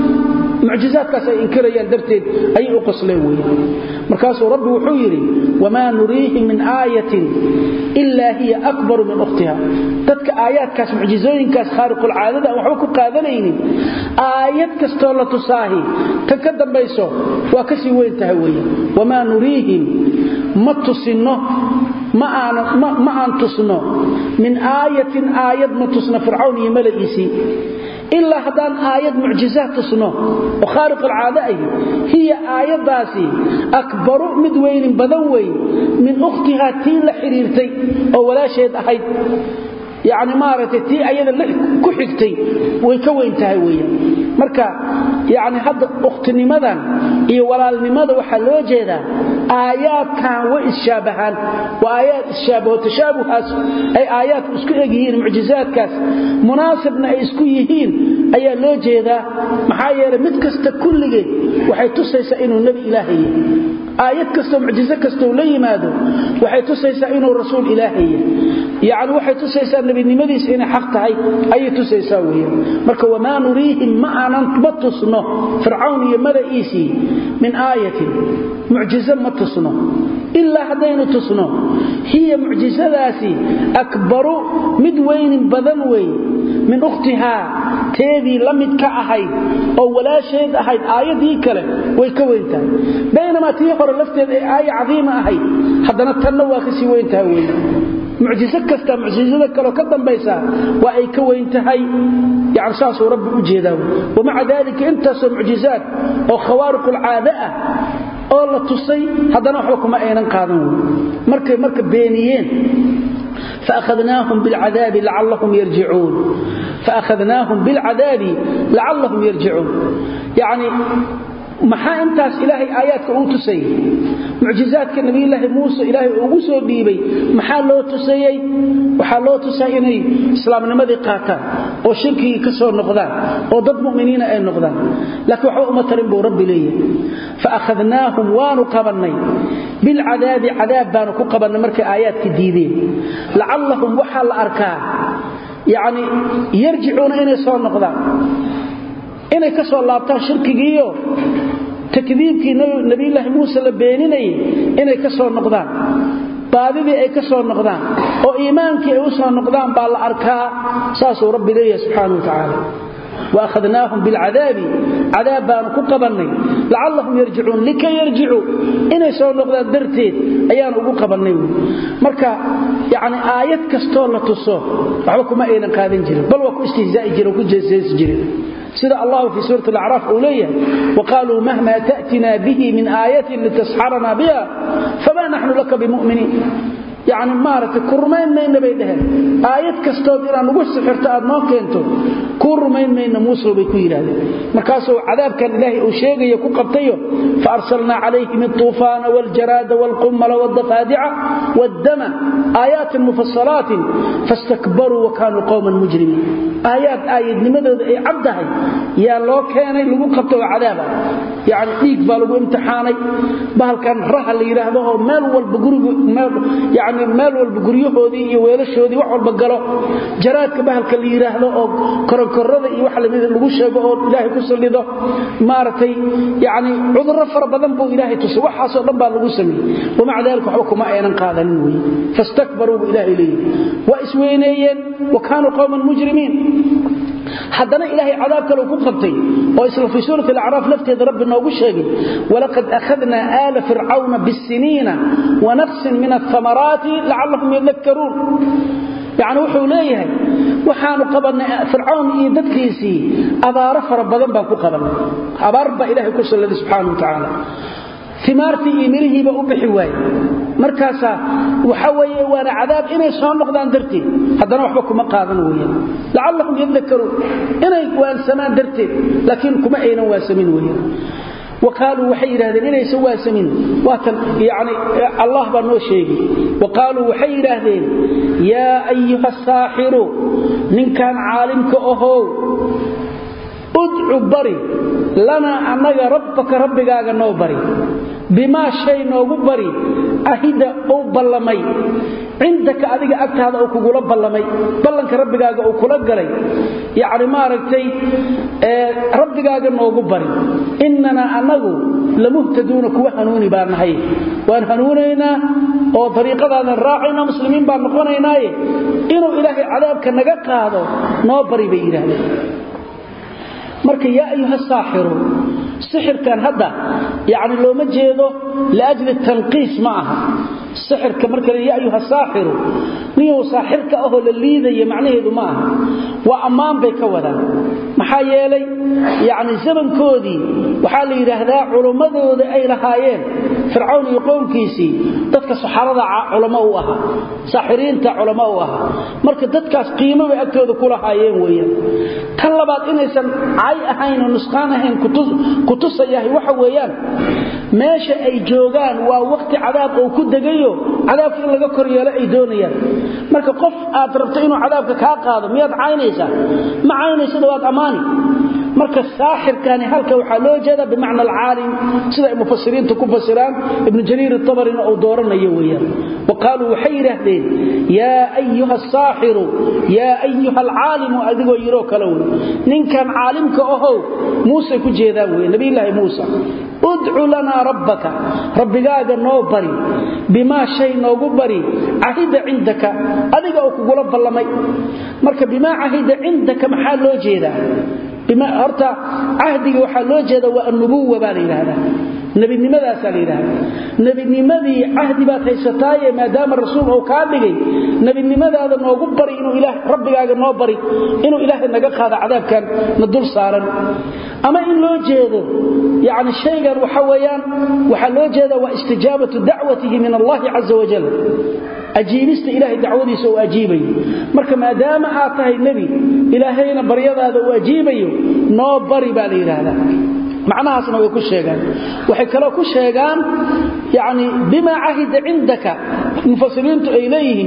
معجزات كاسا إنكريان درتين أي أقصلين ويان مركاسو ربي وحيري وما نريه من آية إلا هي أكبر من أختها تدك آيات كاس معجزين كاس خارق العادة وحوكو قادنين آيات كاستولة صاهي تنكدن بيسو وكسي وين تهوية وما نريهم متصنه ma aan ma aan tusno min aayatin aayad ma tusno fircawn iyo malaa'isi إلا هدان آيات معجزات تصنو وخارق العادة هي آيات داسي أكبر مدوين بدوي من أختها تين لحريرتي أو ولا شيء أحد يعني مارتي تي أيضا كحكتي ويكوين تهوية مركا يعني هذا أخت لماذا إيه ولا لماذا وحلو جيدا آيات كان وإشابهان وآيات الشابه وتشابهات أي آيات اسكويهين معجزات كاس مناسبنا اسكويهين أي لو جيدا محايا متكست كل جي وحي تسيس إنه النبي إلهي آيات كستو معجزة كستو لي ماذا وحي تسيس إنه الرسول إلهي يعني وحي تسيس النبي نمديس إنه حقتها أي تسيساوية مركا وما نريهم معنا متصنه فرعون يملئيسي من آية معجزة ما تصنه إلا هدين تصنه هي معجزة داسي أكبر مدوين بدنوي من أختها تيدي لمد كأهيد أو ولا شيء أهيد آية دي كله ويكوينتها بينما تيخر لفتة آية عظيمة أهيد حدنا التنوى خسي وينتها وين معجزة كستا معجزة كلو كدن بيسا وأي كوينتهي يعني ساسو رب أجيده ومع ذلك انت سو معجزات أو خوارق العادة oo la tusay hadana waxa kuma aynan qaadan markay marka beeniyeen فاخذناهم بالعذاب لعلهم يرجعون فاخذناهم بالعذاب لعلهم يرجعون يعني maxaa intaas ilaahay aayadka uu tusay mucjizaadka nabi ilaahay Muuse ilaahay ugu soo dhiibay maxaa loo tusayay waxa loo tusay inay islaamnimadii qaataan oo shirkiga ka soo noqdaan oo dad muuminiina ay noqdaan laakiin waxa uma tarin buu rabbi leeyahay fa akhadnaahum wa nuqabanay bil adaabi adaab baan ku qabanay markay aayadka diideen la'allahum waxa la arkaa yaani yarji'una inay soo noqdaan inay ka soo laabtaan shirkigiiyo takdiibkii nabi ilaahi Muuse la beeninay inay ka soo noqdaan baadidii ay ka soo noqdaan oo iimaankii ay u soo noqdaan baa la arkaa saasoo rabbi leeyahay subhanahu wa ta'ala واخذناهم بالعذاب عذابا كقبني لعلهم يرجعون لكي يرجعوا ان سو نقدان درتيد ayaan ugu qabanay marka yaani aayad kasto la tuso waxba kuma aynan qaadan jirin bal waa ku istihzaa'i jiray ku jeesaysi jiray sida Allah fi surah al-a'raf ulayya وقالوا مهما تأتنا به من آية لتسحرنا بها فما نحن لك بمؤمنين يعني مارك كرمين مين بيدها آيات كستود إلى نقول سحرت أدنى كنتو كرمين مين موسى بيكويل هذا مركاسو عذاب كان الله أشيء يكون قبطيه فأرسلنا عليهم الطوفان والجراد والقمل والضفادع والدم آيات مفصلات فاستكبروا وكانوا قوما مجرمين آيات آيات لماذا عبدها يا الله كان يلقوا قبطيه عذابا يعني يقبلوا امتحاني بهل كان رهل يرهده مال والبقرق مال يعني meel walba guryahoodii iyo weelashoodii wax walba galo jaraadka bahalka la yiraahdo oo koronkorada iyo wax lamid lagu sheego oo Ilaahay ku salido maartay yaani cudurro fara badan buu Ilaahay tusay waxaas oo dhan baa lagu sameeyay wama cadaalku waxba kuma aynan qaadanin way fastakbaru Ilaahay leeyahay wa isweynayeen wa kaanu qawman mujrimiin haddana Ilaahay cadaab kale ku qabtay oo isla fi suurat al-a'raf lafteeda rabbi noogu sheegay walaqad akhadna ala fir'auna bis-sinina wa nafsin min ath-thamarati la'allahum yadhakkarun يعني wuxuu leeyahay waxaanu qabanay fir'aun iyo dadkiisii abaar fara badan baan ku qabanay abaar ba Ilaahay ku sallallahu subhanahu wa ta'ala ثمارتي إيميلهي بأبحي واي مركاسا وحوي وانا عذاب إني سوان نقضان درتي هذا نوح بكم مقاضا ويا لعلهم يذكروا إني وان سمان درتي لكن كما أين واسمين ويا وقالوا وحير هذا إني سوا سمين واتن يعني الله بانو شيء وقالوا وحير هذا يا أيها الساحر من كان عالمك أهو ادعو بري لنا أنك ربك ربك أغنو بري بما شيء نوغو بري أهد أو بلمي عندك أذيك أكت هذا أو كقول بلمي بلنك ربك أو كلقلي يعني ما ركتي ربك أغنو بري إننا أنه لمهتدون كوهنوني بارنهي وأنهنونينا oo dariiqadaada raacayna muslimiin baan noqonaynaa inuu ilaahay cadaabka naga qaado noo bari bay yiraahdeen marka yaa ayuha saaxiru sixirkan hada yaani looma jeedo laajli tanqiis ma aha sixirka marka ya ayuha saaxiru niyo saaxirka ah oo la liidayo macnaheedu ma aha waa amaan bay ka wadaan maxaa yeelay yaani zamankoodii waxa la yiraahdaa culimadooda ay lahaayeen fircawn iyo qoomkiisii dadka saxarada culimo u ahaa saaxiriinta culimo u ahaa marka dadkaas qiimo bay agtooda ku lahaayeen weeyaan tan labaad inaysan ay ahayn oo nusqaan ahayn kutus kutusayahay waxa weeyaan meesha ay joogaan waa waqti cadaab oo ku dagayo cadaabka in laga kor yeelo ay doonayaan marka qof aad rabto inuu cadaabka ka qaado miyaad caynaysaa ma caynaysid waad amaani marka saaxirkani halka waxa loo jeeda bimaana al-aalim sida mufassiriintu ku fasiraan ibn jarir at-tabari oo dooranayo weeyaan waqalu hayrahdin ya ayyuha as-sahir ya ayyuha al-aalim adigo yiro kala weey ninkan aalimka aho Muuse ku jeedaa weey nabi ilaahi Muuse ud'u lana rabbaka rabbigaaga noo bari bima shay noogu bari ahida indaka adiga oo kugu la ballamay marka bima ahida indaka maxaa loo jeedaa bima horta ahdiga waxa loo jeeda waa nubuwa baa ilaahay nabi nimadaas ilaahay nabi nimadii ahdi baad haysataaye maadaama rasuul oo ka dhigay nabi nimadaada noogu bari inuu ilaahay rabbigaaga noo bari inuu ilaahay naga qaado cadaabkan na dul saaran ama in loo jeedo yaani shaygan waxa weeyaan waxa loo jeeda waa istijaabatu da'watihi min Allah azza wa jalla ajiibista ilaahay dacwadiisa oo ajiibay marka maadaama aad tahay nabi ilaahayna baryadaada oo ajiibayo noo bari baa la yiraahdaa macnahaasna way ku sheegan waxay kale ku sheegan yaani bima ahida indaka mufassiriintu ay leeyihiin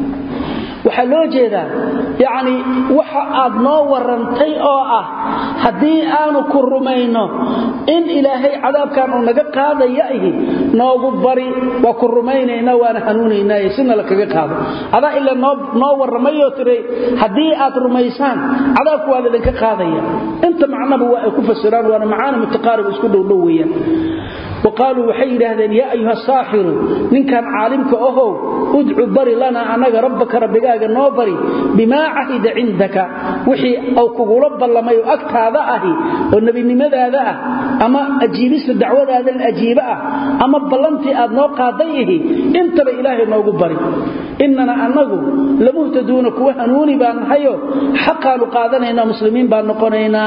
waxa loo jeedaa yaani waxa aad noo warantay oo ah hadii aanu ku rumayno in ilaahay cadaabkan uu naga qaadayahay noogu bari waa ku rumaynayna waana hanuunaynaa isna la kaga qaado ada illa noo noo waramayo tiray hadii aad rumaysaan cadaabku waa la ka qaadaya inta macnabu waa ku fasiraan waana macaani mutaqarib isku dhow dhow weeyaan وقالوا وحي لهذين يا أيها الساحر من كان عالمك أهو ادعو بري لنا أنك ربك ربك نوبري بما عهد عندك وحي أو كغرب الله ما يؤكت هذا أهي والنبي لماذا هذا أما أجيبس الدعوة هذا الأجيبة أما بلنتي أدنو قاضيه انت بإله نوبري إننا أنه لمهتدونك وهنوني بان حيو حقا نقاذنا مسلمين بان نقونينا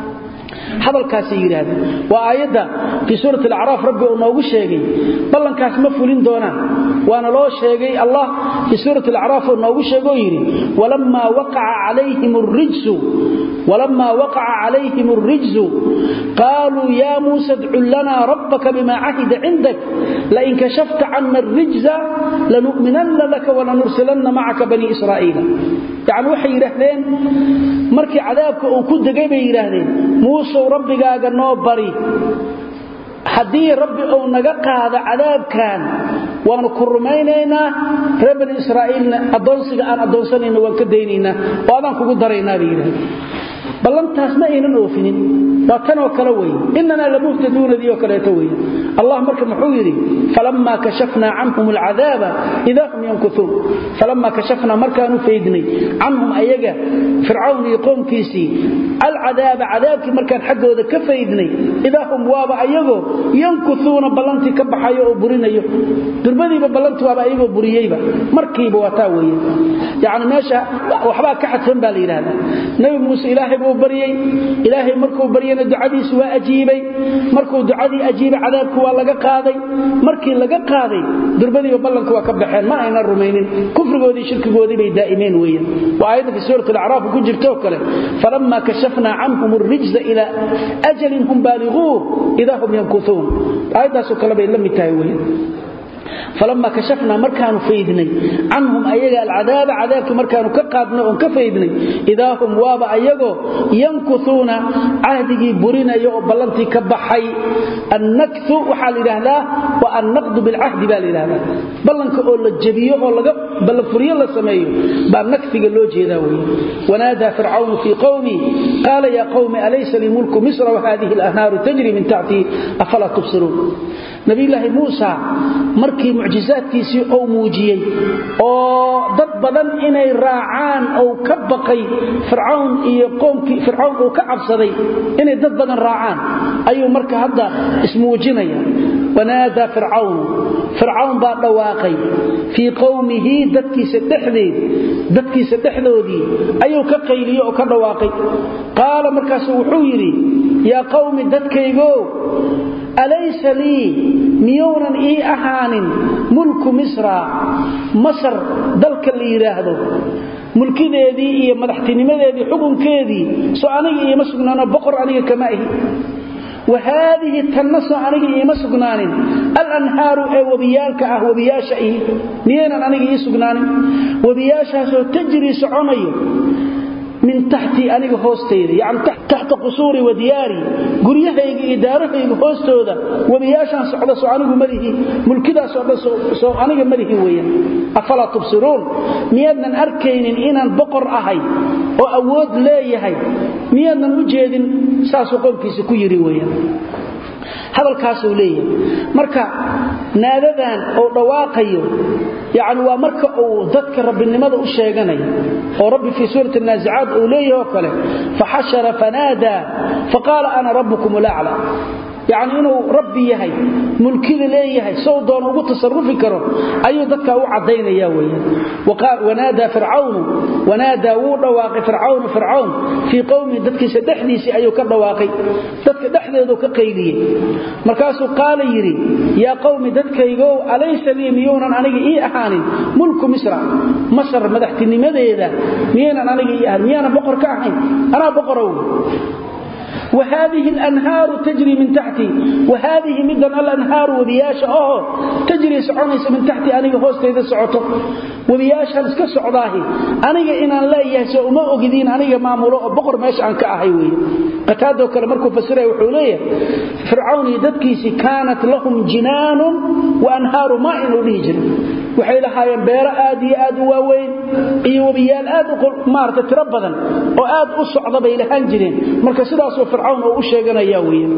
هذا الكاسير هذا وآية في سورة الأعراف ربي ونوغو الشيغي بلن كاس مفولين دونا وانا لو الشيغي الله في سورة الأعراف ونوغو الشيغي ولما وقع عليهم الرجس ولما وقع عليهم الرجس قالوا يا موسى ادع لنا ربك بما عهد عندك لئن كشفت عنا الرجز لنؤمنن لك ولنرسلن معك بني إسرائيل يعني وحي يرهدين مركي عذابك وكد قيبه يرهدين موسى ربك نو بري حدي ربي او نغا قاده عذاب كان وانا كرمينينا رب اسرائيل ادونسيga aan adoonsanayna waan ka deynayna waadan kugu darayna biiray ballantaas ma aynan oofinin waa tan oo kala way inna la muhtaduuna diyo kala taway allah marka muxuu yiri falamma kashafna anhum al'adaba idahum yankuthun falamma kashafna markaanu faydnay anhum ayaga fir'aun iyo qoomkiisi al'adaba adabki markaan xaqooda ka faydnay idahum waaba ayago yankuthuna ballanti ka baxayo oo burinayo durbadiiba ballantu waaba ayago buriyayba markiiba waa taa weeye yaani meesha waxba ka xadsan baa la yiraahdaa nabi muuse ilaahay buu bariyay ilaahay markuu bariyana ducadiisu waa ajiibay markuu ducadii ajiibay cadaabku waa laga qaaday markii laga qaaday durbadiiba ballanku waa ka baxeen ma ayna rumaynin kufrigoodii shirkigoodii bay daa'imeen weeyaan waa aayada fi suurat al-a'raf ku jirto kale falamma kashafna anhum ar-rijza ila ajalin hum balighuh idahum yankuthun aayadaas kale bay la mid tahay weeyaan فلما كشفنا مركانوا فيدني عنهم أيها العذاب عذابك مركانوا كقادنا وكفيدني إذا هم وابا أيها ينكثون عهده برنا يؤبلنتي كبحي النكث وحال إلهنا والنقض بالعهد بالإلهنا بلنك أول الجبيه بل فريا الله سميه بالنكث قالوا جيداوي ونادى فرعون في قومي قال يا قوم أليس لي ملك مصر وهذه الأنهار تجري من تحتي أفلا تبصرون نبي الله موسى markii mucjizaadkiisii oo muujiyay oo dad badan inay raacaan oo ka baqay fircawn iyo qoomkii fircawn oo ka cabsaday inay dad badan raacaan ayuu marka hadda ismuujinaya ونادى فرعون فرعون بعد واقي في قومه ددكي سدخدي ددكي سدخدودي ايو كقيليو او كدواقي قال مركاس وحو يري يا قوم ددكيغو أليس لي ميونا إي أحان ملك مصر مصر دلك اللي يراهدو ملكي ذي إيه مدحتني مذي حكم كذي سؤالي إيه مسقنانا بقر عليه كمائه وهذه التنص عليه إيه مسقنان الأنهار إيه وبيالك أه وبياشا إيه مينا عليه إيه سقنان وبياشا سو تجري سعوني من تحتي أنا هوستيدي يعني تحت تحت قصوري ودياري قريهayga iyo daarahayga hoostooda wabiyashan socda soo anigu malihi mulkida socda soo aniga malihi weeyaan afala tubsiruun miyadan arkaynin inaan boqor ahay oo awood leeyahay miyadan u jeedin saas qolkiisa ku yiri weeyaan hadalkaas uu leeyahay marka naadadan oo dhawaaqayo يعني ومركه ذكر ربنimada u sheeganay oo rabbi fi suurati an-nazi'at uu leeyahay kale fahashara fanada faqala ana rabbukum al-a'la يعني inuu rabbi yahay mulkida leeyahay soo doon ugu tasarrufi karo ayuu dadka u cadeynaya weeyaan waqaa wanaada fir'aun wanaada uu dhawaaqay fir'aun fir'aun fi qawmi dadkiisa dhaxdiisi ayuu ka dhawaaqay dadka dhaxdeedu ka qayliyay markaasuu qaal yiri ya qawmi dadkaygo alaysa li miyunan aniga ii ahaanin mulku misra masar madaxtinimadeeda miyana aniga ii ahaan miyana boqor ka ahayn ana boqorow وهذه الأنهار تجري من تحتي وهذه مدن الأنهار وبياش أوه تجري سعونيس من تحتي أنا هوست إذا سعوته وبياش هلسك سعوداهي أنا إن الله يهسأ وما أجدين أنا معموله بقر ماش عنك أحيوي قتاده كلمركم فسره وحوليه فرعون يدكيسي كانت لهم جنان وأنهار ماء ونهجر وحيلها ينبير آدي آد واوين إيه وبيال آد مارت تربضا وآد أصعد بيلهان جنين مركز سداسو فرعون oo u sheeganaya weeyaan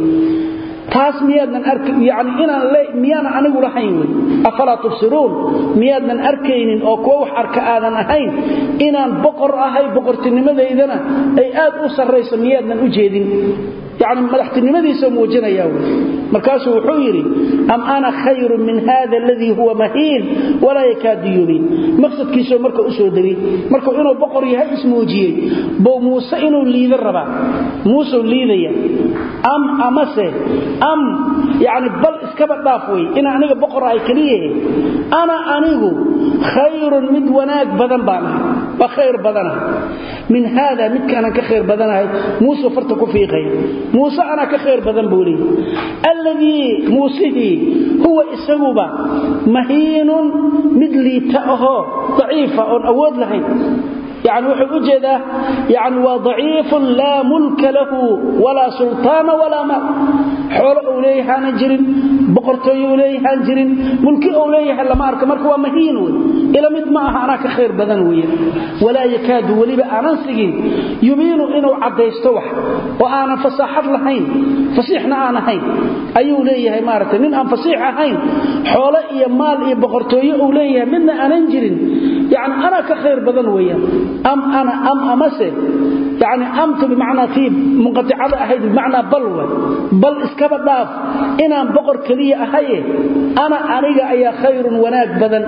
taas miyaadnan arkin yaani inaan miyana anigu lahayn way afala tubsiruun miyaadnan arkaynin oo kuwa wax arka aadan ahayn inaan boqor ahay boqortinimadeedana ay aad u sareyso miyaadnan u jeedin يعني مدحتنimadiisa muujinaya markaas wuxuu yiri am ana khayr min hada alladhi huwa mahin wala yakad yubin maqsadkiisu marka u soo dagay marka inuu boqor yahay ismuujiyay boo Muuse inuu liido raba Muuse liidaya am amase am yani bal iskaba dhaafay in aniga boqor ay kaliye ana anigu khayr mid wanaag badan baan ba khayr badana min hada mid kana ka khayr badanahay Muuse farta ku fiiqay موسى أنا كخير بدن بولي الذي موسى هو إسقوبة مهين مدلي تأه ضعيفة أو أود لهين يعني وحب وجده يعني وضعيف لا ملك له ولا سلطان ولا مال حول أوليها نجر بقرته أوليها نجر ملك أوليها لما أرك مركوا مهين إلى مد معها أنا كخير بدن ويا ولا يكاد ولي بأنا سجين يمين إنه عد يستوح وأنا فصاحت لحين فصيحنا أنا هين أي أوليها مارة من أن فصيحة هين حول إيا مال إيا بقرته أوليها منا أنا نجر يعني أنا كخير بدن ويا أم أنا أم أمسه يعني أمت بمعنى في منقطعة أهيد بمعنى بلوة بل إسكاب الضاف إنا بقر كلية أهيه أنا أريد أي خير وناك بدن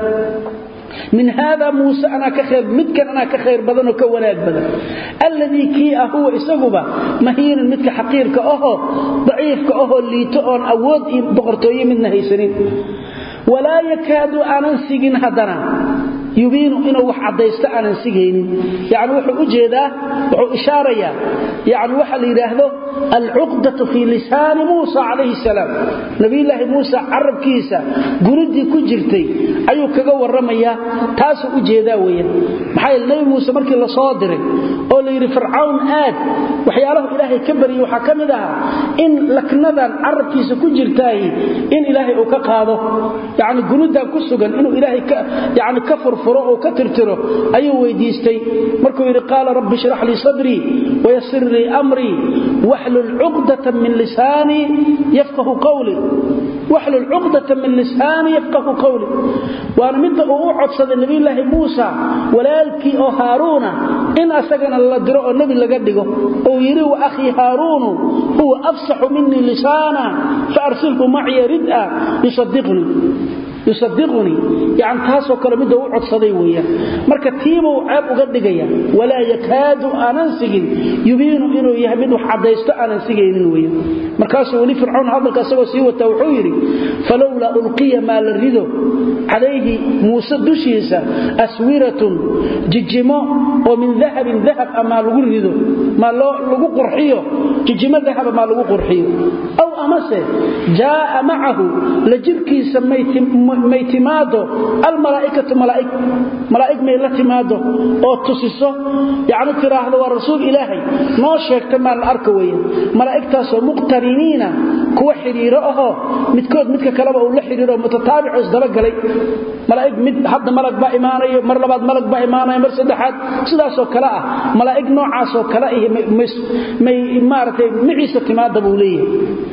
من هذا موسى أنا كخير متك أنا كخير بدن وكوناك بدن الذي كي هو إسقبه مهين متك حقير كأهو ضعيف كأهو اللي تؤن أود بقرتوي من هيسنين ولا يكاد أنسجن هدنا يبين إنه وحد يستعن سجين يعني وحى وجهه وحى إشارة يعني وحى يراهده العقدة في لسان موسى عليه السلام نبي الله موسى عرب كيسة قردي كجرتي أيو كجو الرمية تاسو وجهه وين محايل النبي موسى مركي الله صادره أو لي فرعون آد وحياله إلهي كبري وحكم لها إن لكنذا عرب كيسة كجرتاي إن إلهي أكقاضه يعني قردها كسجن إنه إلهي ك يعني كفر فرعه كترتره أيوه ويديستي مركو يري قال رب اشرح لي صدري ويسر لي أمري واحلل عقدة من لساني يفقه قولي wahlul 'uqdatan min lisani yafqahu qawli waana mid uu codsaday nabi ilaahi Muusa walaalkii oo Haaruna in asagana la diro oo nabi laga dhigo oo yiri wa akhi Haarun huwa afsahu minni lisana fa arsilhu ma'i rid'a yusaddiqni yusaddiquni yani taasoo kale mid uu codsaday weeyaan marka tiibo ceeb uga dhigaya wala yakaadu anansigin yubiinu inuu yahay mid wax cadaysto anansigeenin weeyaan markaas wali fircoon hadalka asagoo sii wata wuxuu yiri falawla ulqiya ma larido alayhi muusa dushiisa aswiratun jijimo oo min dhahabin dhahab ama lagu rido ma lagu qurxiyo jijimo dhahab ma lagu qurxiyo aw amase jaa ma'ahu lajibkiisa maytim maytimaado al malaa'ikatu malaa'ik malaa'ik may la timaado oo tusiso yaani tiraahdo waa rasuul ilaahay noo sheegta ma la arka weeyaan malaa'iktaas oo muqtariniina kuwa xiriiro ah midkood midka kale uu la xiriiro mutataabic isdaba galay malaa'ik mid hadda malag ba iimaanayo mar labaad malag ba iimaanayo mar saddexaad sidaas oo kale ah malaa'ik noocaas oo kale ah may imaartay miciisa timaado buu leeyahay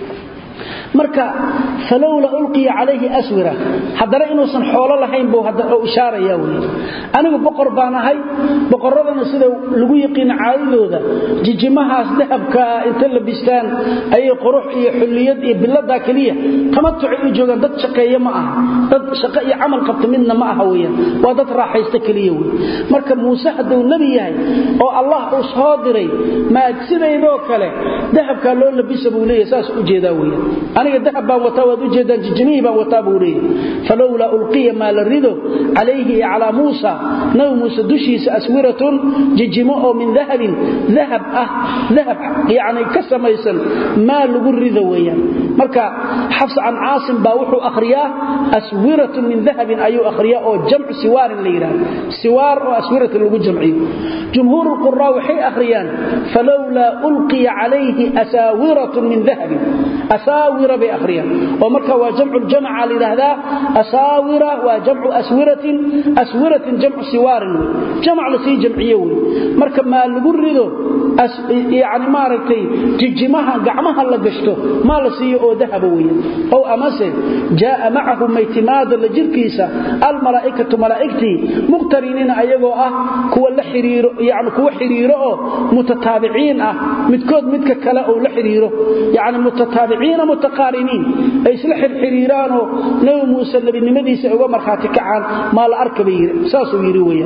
marka falawla ulqiya alayhi aswira hadara inuusan xoolo lahayn buu hadda oo ishaaraya weey anigu boqor baan ahay boqoradana sida lagu yaqaan caadadooda jijimahaas dahabka inta la bistaan ay qurux iyo xuliyad iyo bilada kaliya tamatu ay joogan dad shaqeeyo ma aha dad shaqo iyo amal qabta midna ma aha weeyaan waa dad raaxaysta kaliya weey marka Muuse haduu nabi yahay oo Allah uu soo diray ma sideedo kale dahabka loo labisa buu leeyahay saas u jeedaa weeyaan aniga dahab baan wataa wad u jeedaan jijimii baan wataa buu leeyahay falawla ulqiya ma larido alayhi ala Muusa naw Muusa dushiisa aswiratun jijimo oo min dhahabin dhahab ah dhahab yaani ka samaysan ma lagu rido weeyaan marka Hafs an Aasim baa wuxuu akhriyaa aswiratun min dhahabin ayu akhriyaa oo jamc siwar leeyahay siwar oo aswiratun lagu jamciyo jumhur alqurra waxay akhriyaan falawla ulqiya alayhi asawiratun min dhahabin asawir بأخريا ومركا وجمع الجمع لهذا أساور وجمع أسورة أسورة جمع سوار جمع لسي جمعيه مركا ما لقرده أس يعني ما ركتي تجمعها قعمها لقشته ما لسي أو ذهبويا أو أمسه جاء معه ميتماد لجركيسة الملائكة ملائكتي مقترنين أيقوا أه كو اللحرير يعني كو حريره متتابعين أه متكود متك كلاء لحريره يعني متتابعين متقارنين أي سلح الحريران نو موسى لبنمديس أو مرخاتي كعان ما الأركبير ساسو يرويا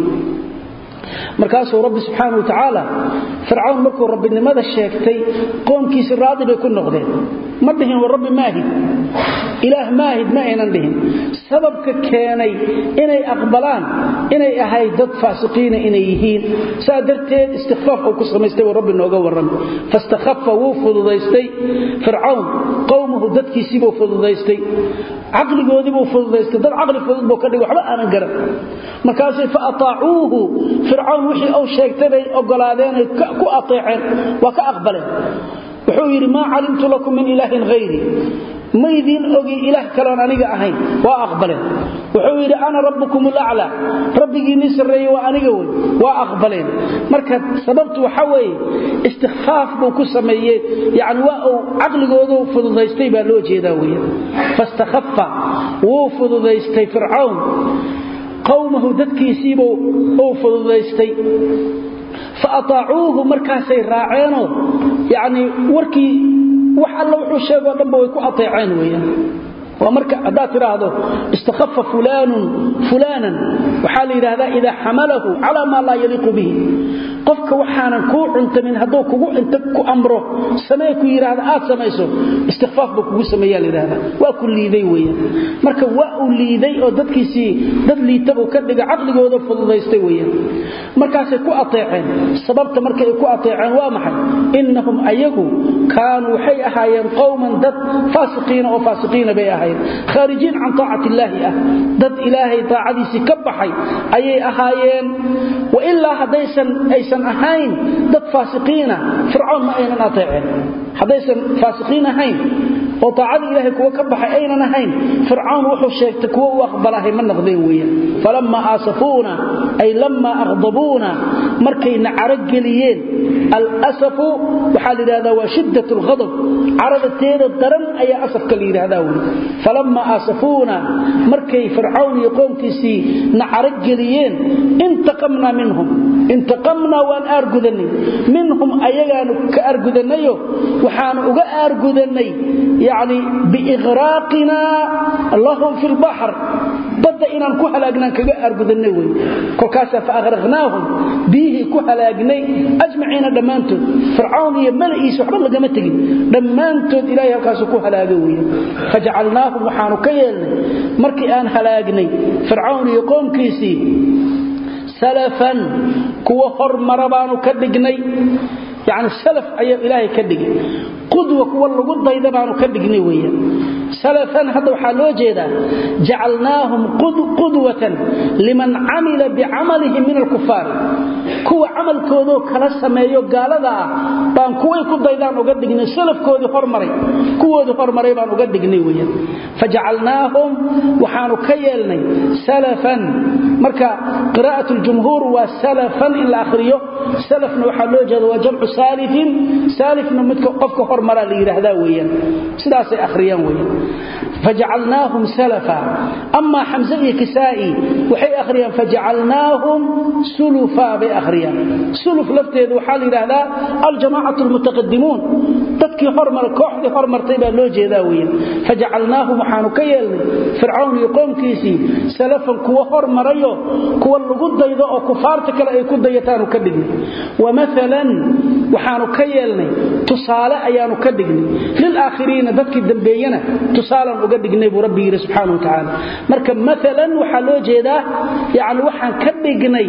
markaasuu rabbi subhanahu wa ta'ala fir'aun markuu rabbinimada sheegtay qoomkiisa raadi bay ku noqdeen ma dhihin war rabbi maahid ilaah maahid ma aynan dhihin sababka keenay inay aqbalaan inay ahay dad faasiqiina inay yihiin saadarteed istighfaaf oo ku samaystay rabbi nooga waran fastakhaffa wuu fududaystay fir'aun qowmuhu dadkiisii buu fududaystay aqligoodii buu fududaystay dad aqli fudud buu ka dhigay waxba aanan garan markaasay fa ataacuuhu fir'aun wixii oo sheegtay ogolaadeen ku ateeceen waa ka aqbaleen wuxuu yiri ma calimtu lakum min ilaahin ghayri ma idin ogi ilaah kale aniga ahayn waa aqbaleen wuxuu yiri ana rabbukum al'a rabbigiina sareeyo waa aniga way waa aqbaleen marka sababtu waxa weeye istighfaaf buu ku sameeyay yaani waa uu aqligoodu fududaystay baa loo jeedaa weeyaan fastakhaffa wuu fududaystay fir'aun qowmuhu dadkiisiibu oo fududaystay فأطاعوه مركاسي راعينه يعني وركي وحلا وحو شيغو دنبا way ku ateeceen weeyaan ومركا ادا تراهدو استخف فلان فلانا وحال يراهدا اذا حمله على ما لا يليق به قفك وحانا كو انت من هدو كو انت كو امره سمي كو يراهدا aad sameeyso استخفاف بو كو sameeyay yiraahda waa ku liiday weeyaan marka waa uu liiday oo dadkiisi dad liitabo ka dhiga aqligooda fududaystay weeyaan markaas ku ateeceen sababta markay ku ateeceen waa maxay innahum ayagu kaanu waxay ahaayeen qowman dad faasiqiina oo faasiqiina bay ahaayeen kharijin an taa'ati illaahi dad ilaahay taa'adiisi ka baxay ayay ahaayeen wa illa hadaysan aysan ahayn dad faasiqiina fir'aun ma aynan ateeceen hadaysan faasiqiina ahayn oo taacada ilaahay kuwa ka baxay ayna ahayn fircawn wuxuu sheegtay kuwa uu aqbalahay ma naqdeen weeyaan falamma asafuna ay lamma aghdabuna markay nacarageliyeen al-asafu waxa la yiraahdaa waa shiddatul ghadab carabateeda daran ayaa asafka la yiraahdaa falamma asafuna markay fircawn iyo qoomkiisii nacarageliyeen intaqamna minhum intaqamna waan argudanay minhum ayagaanu ka argudanayo waxaan uga argudanay yaani biigraqina lahum fil bahr bada inaan ku halaagnaan kaga argudanay way kolkaas fa agraqnaahum bihi ku halaagnay ajmaciina dhamaantood fircawn iyo malaa'is waxba laga tagin dhamaantood ilaahay halkaas ku halaagay way faj'alnaahum waxaanu ka yeelnay markii aan halaagnay fircawn iyo qoomkiisii salafan kuwa hormarabaanu ka dhignay يعني سلف أي إلهي كدقي قدوة والله ضيدا بانو كدقني ويا سلفا هذا وحالو جيدا جعلناهم قدوة لمن عمل بعملهم من الكفار كو عمل كودو كلا سميو قالدا بان كوي كديدان او قدقني سلف كودو هرمري كودو هرمري بان او قدقني ويا فجعلناهم وحانو كيلني سلفا marka qiraa'atu al-jumhur wa salafan ila akhriyo salafna waxa loo jeedo waa jamcu salifin salifna midka qofka hormara la yiraahdaa weeyaan sidaas ay akhriyaan weeyaan faj'alnaahum salafa amma hamza iyo kisaa'i waxay akhriyaan faj'alnaahum sulufa bi akhriyaan suluf lafteedu waxa la yiraahdaa al-jama'atu al-mutaqaddimun dadkii hormar kooxdii hormartay baa loo jeedaa weeyaan faj'alnaahum waxaanu ka yeelnay fircawn iyo qoomkiisii salafan kuwa hormarayo kuwa lagu daydo oo kufaarta kale ay ku dayataan ka dhignay wamathalan waxaanu ka yeelnay tusaale ayaanu ka dhignay lil aakhiriina dadkii dambeeyana tusaalan uga dhignay bu rabbi subhanahu wa ta'ala marka mathalan waxa loo jeedaa yaani waxaan ka dhignay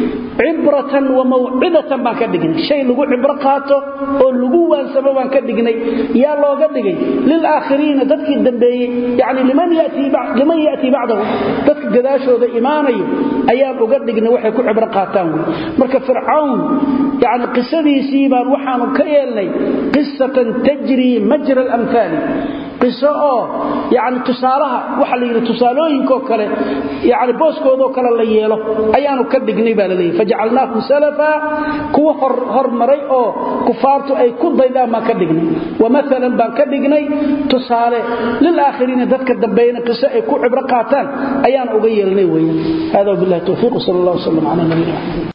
ibratan wa maw'idatan baan ka dhignay shay lagu ibro qaato oo lagu waansabo baan ka dhignay yaa looga dhigay lil aakhiriina dadkii dambeeyay yaani liman yaati ba'd liman yaati ba'dahu dadka gadaashooda iimaanayo ayaan uga dhignay waxay ku ibro qaataan marka fircawn yaani qisadiisii baan waxaanu ka yeelnay qissatan tajri majra al-amthal qiso yaani tusaalaha waxa la yiraahdo tusaalooyinka kale yaani booskooda kale la yeelo ayaanu ka dhignay baa la leeyahay faj'alnaahum salafa kuwa hormaray oo kufaartu ay ku daydaan ma ka dhignay wamathalan baan ka dhignay tusaale lil aakhiriina dadka dambeeyna qiso ay ku ibro qaataan ayaan uga yeelnay weeyaan hada billahi tawfiiq sallallahu alayhi wa sallam ala nabiyina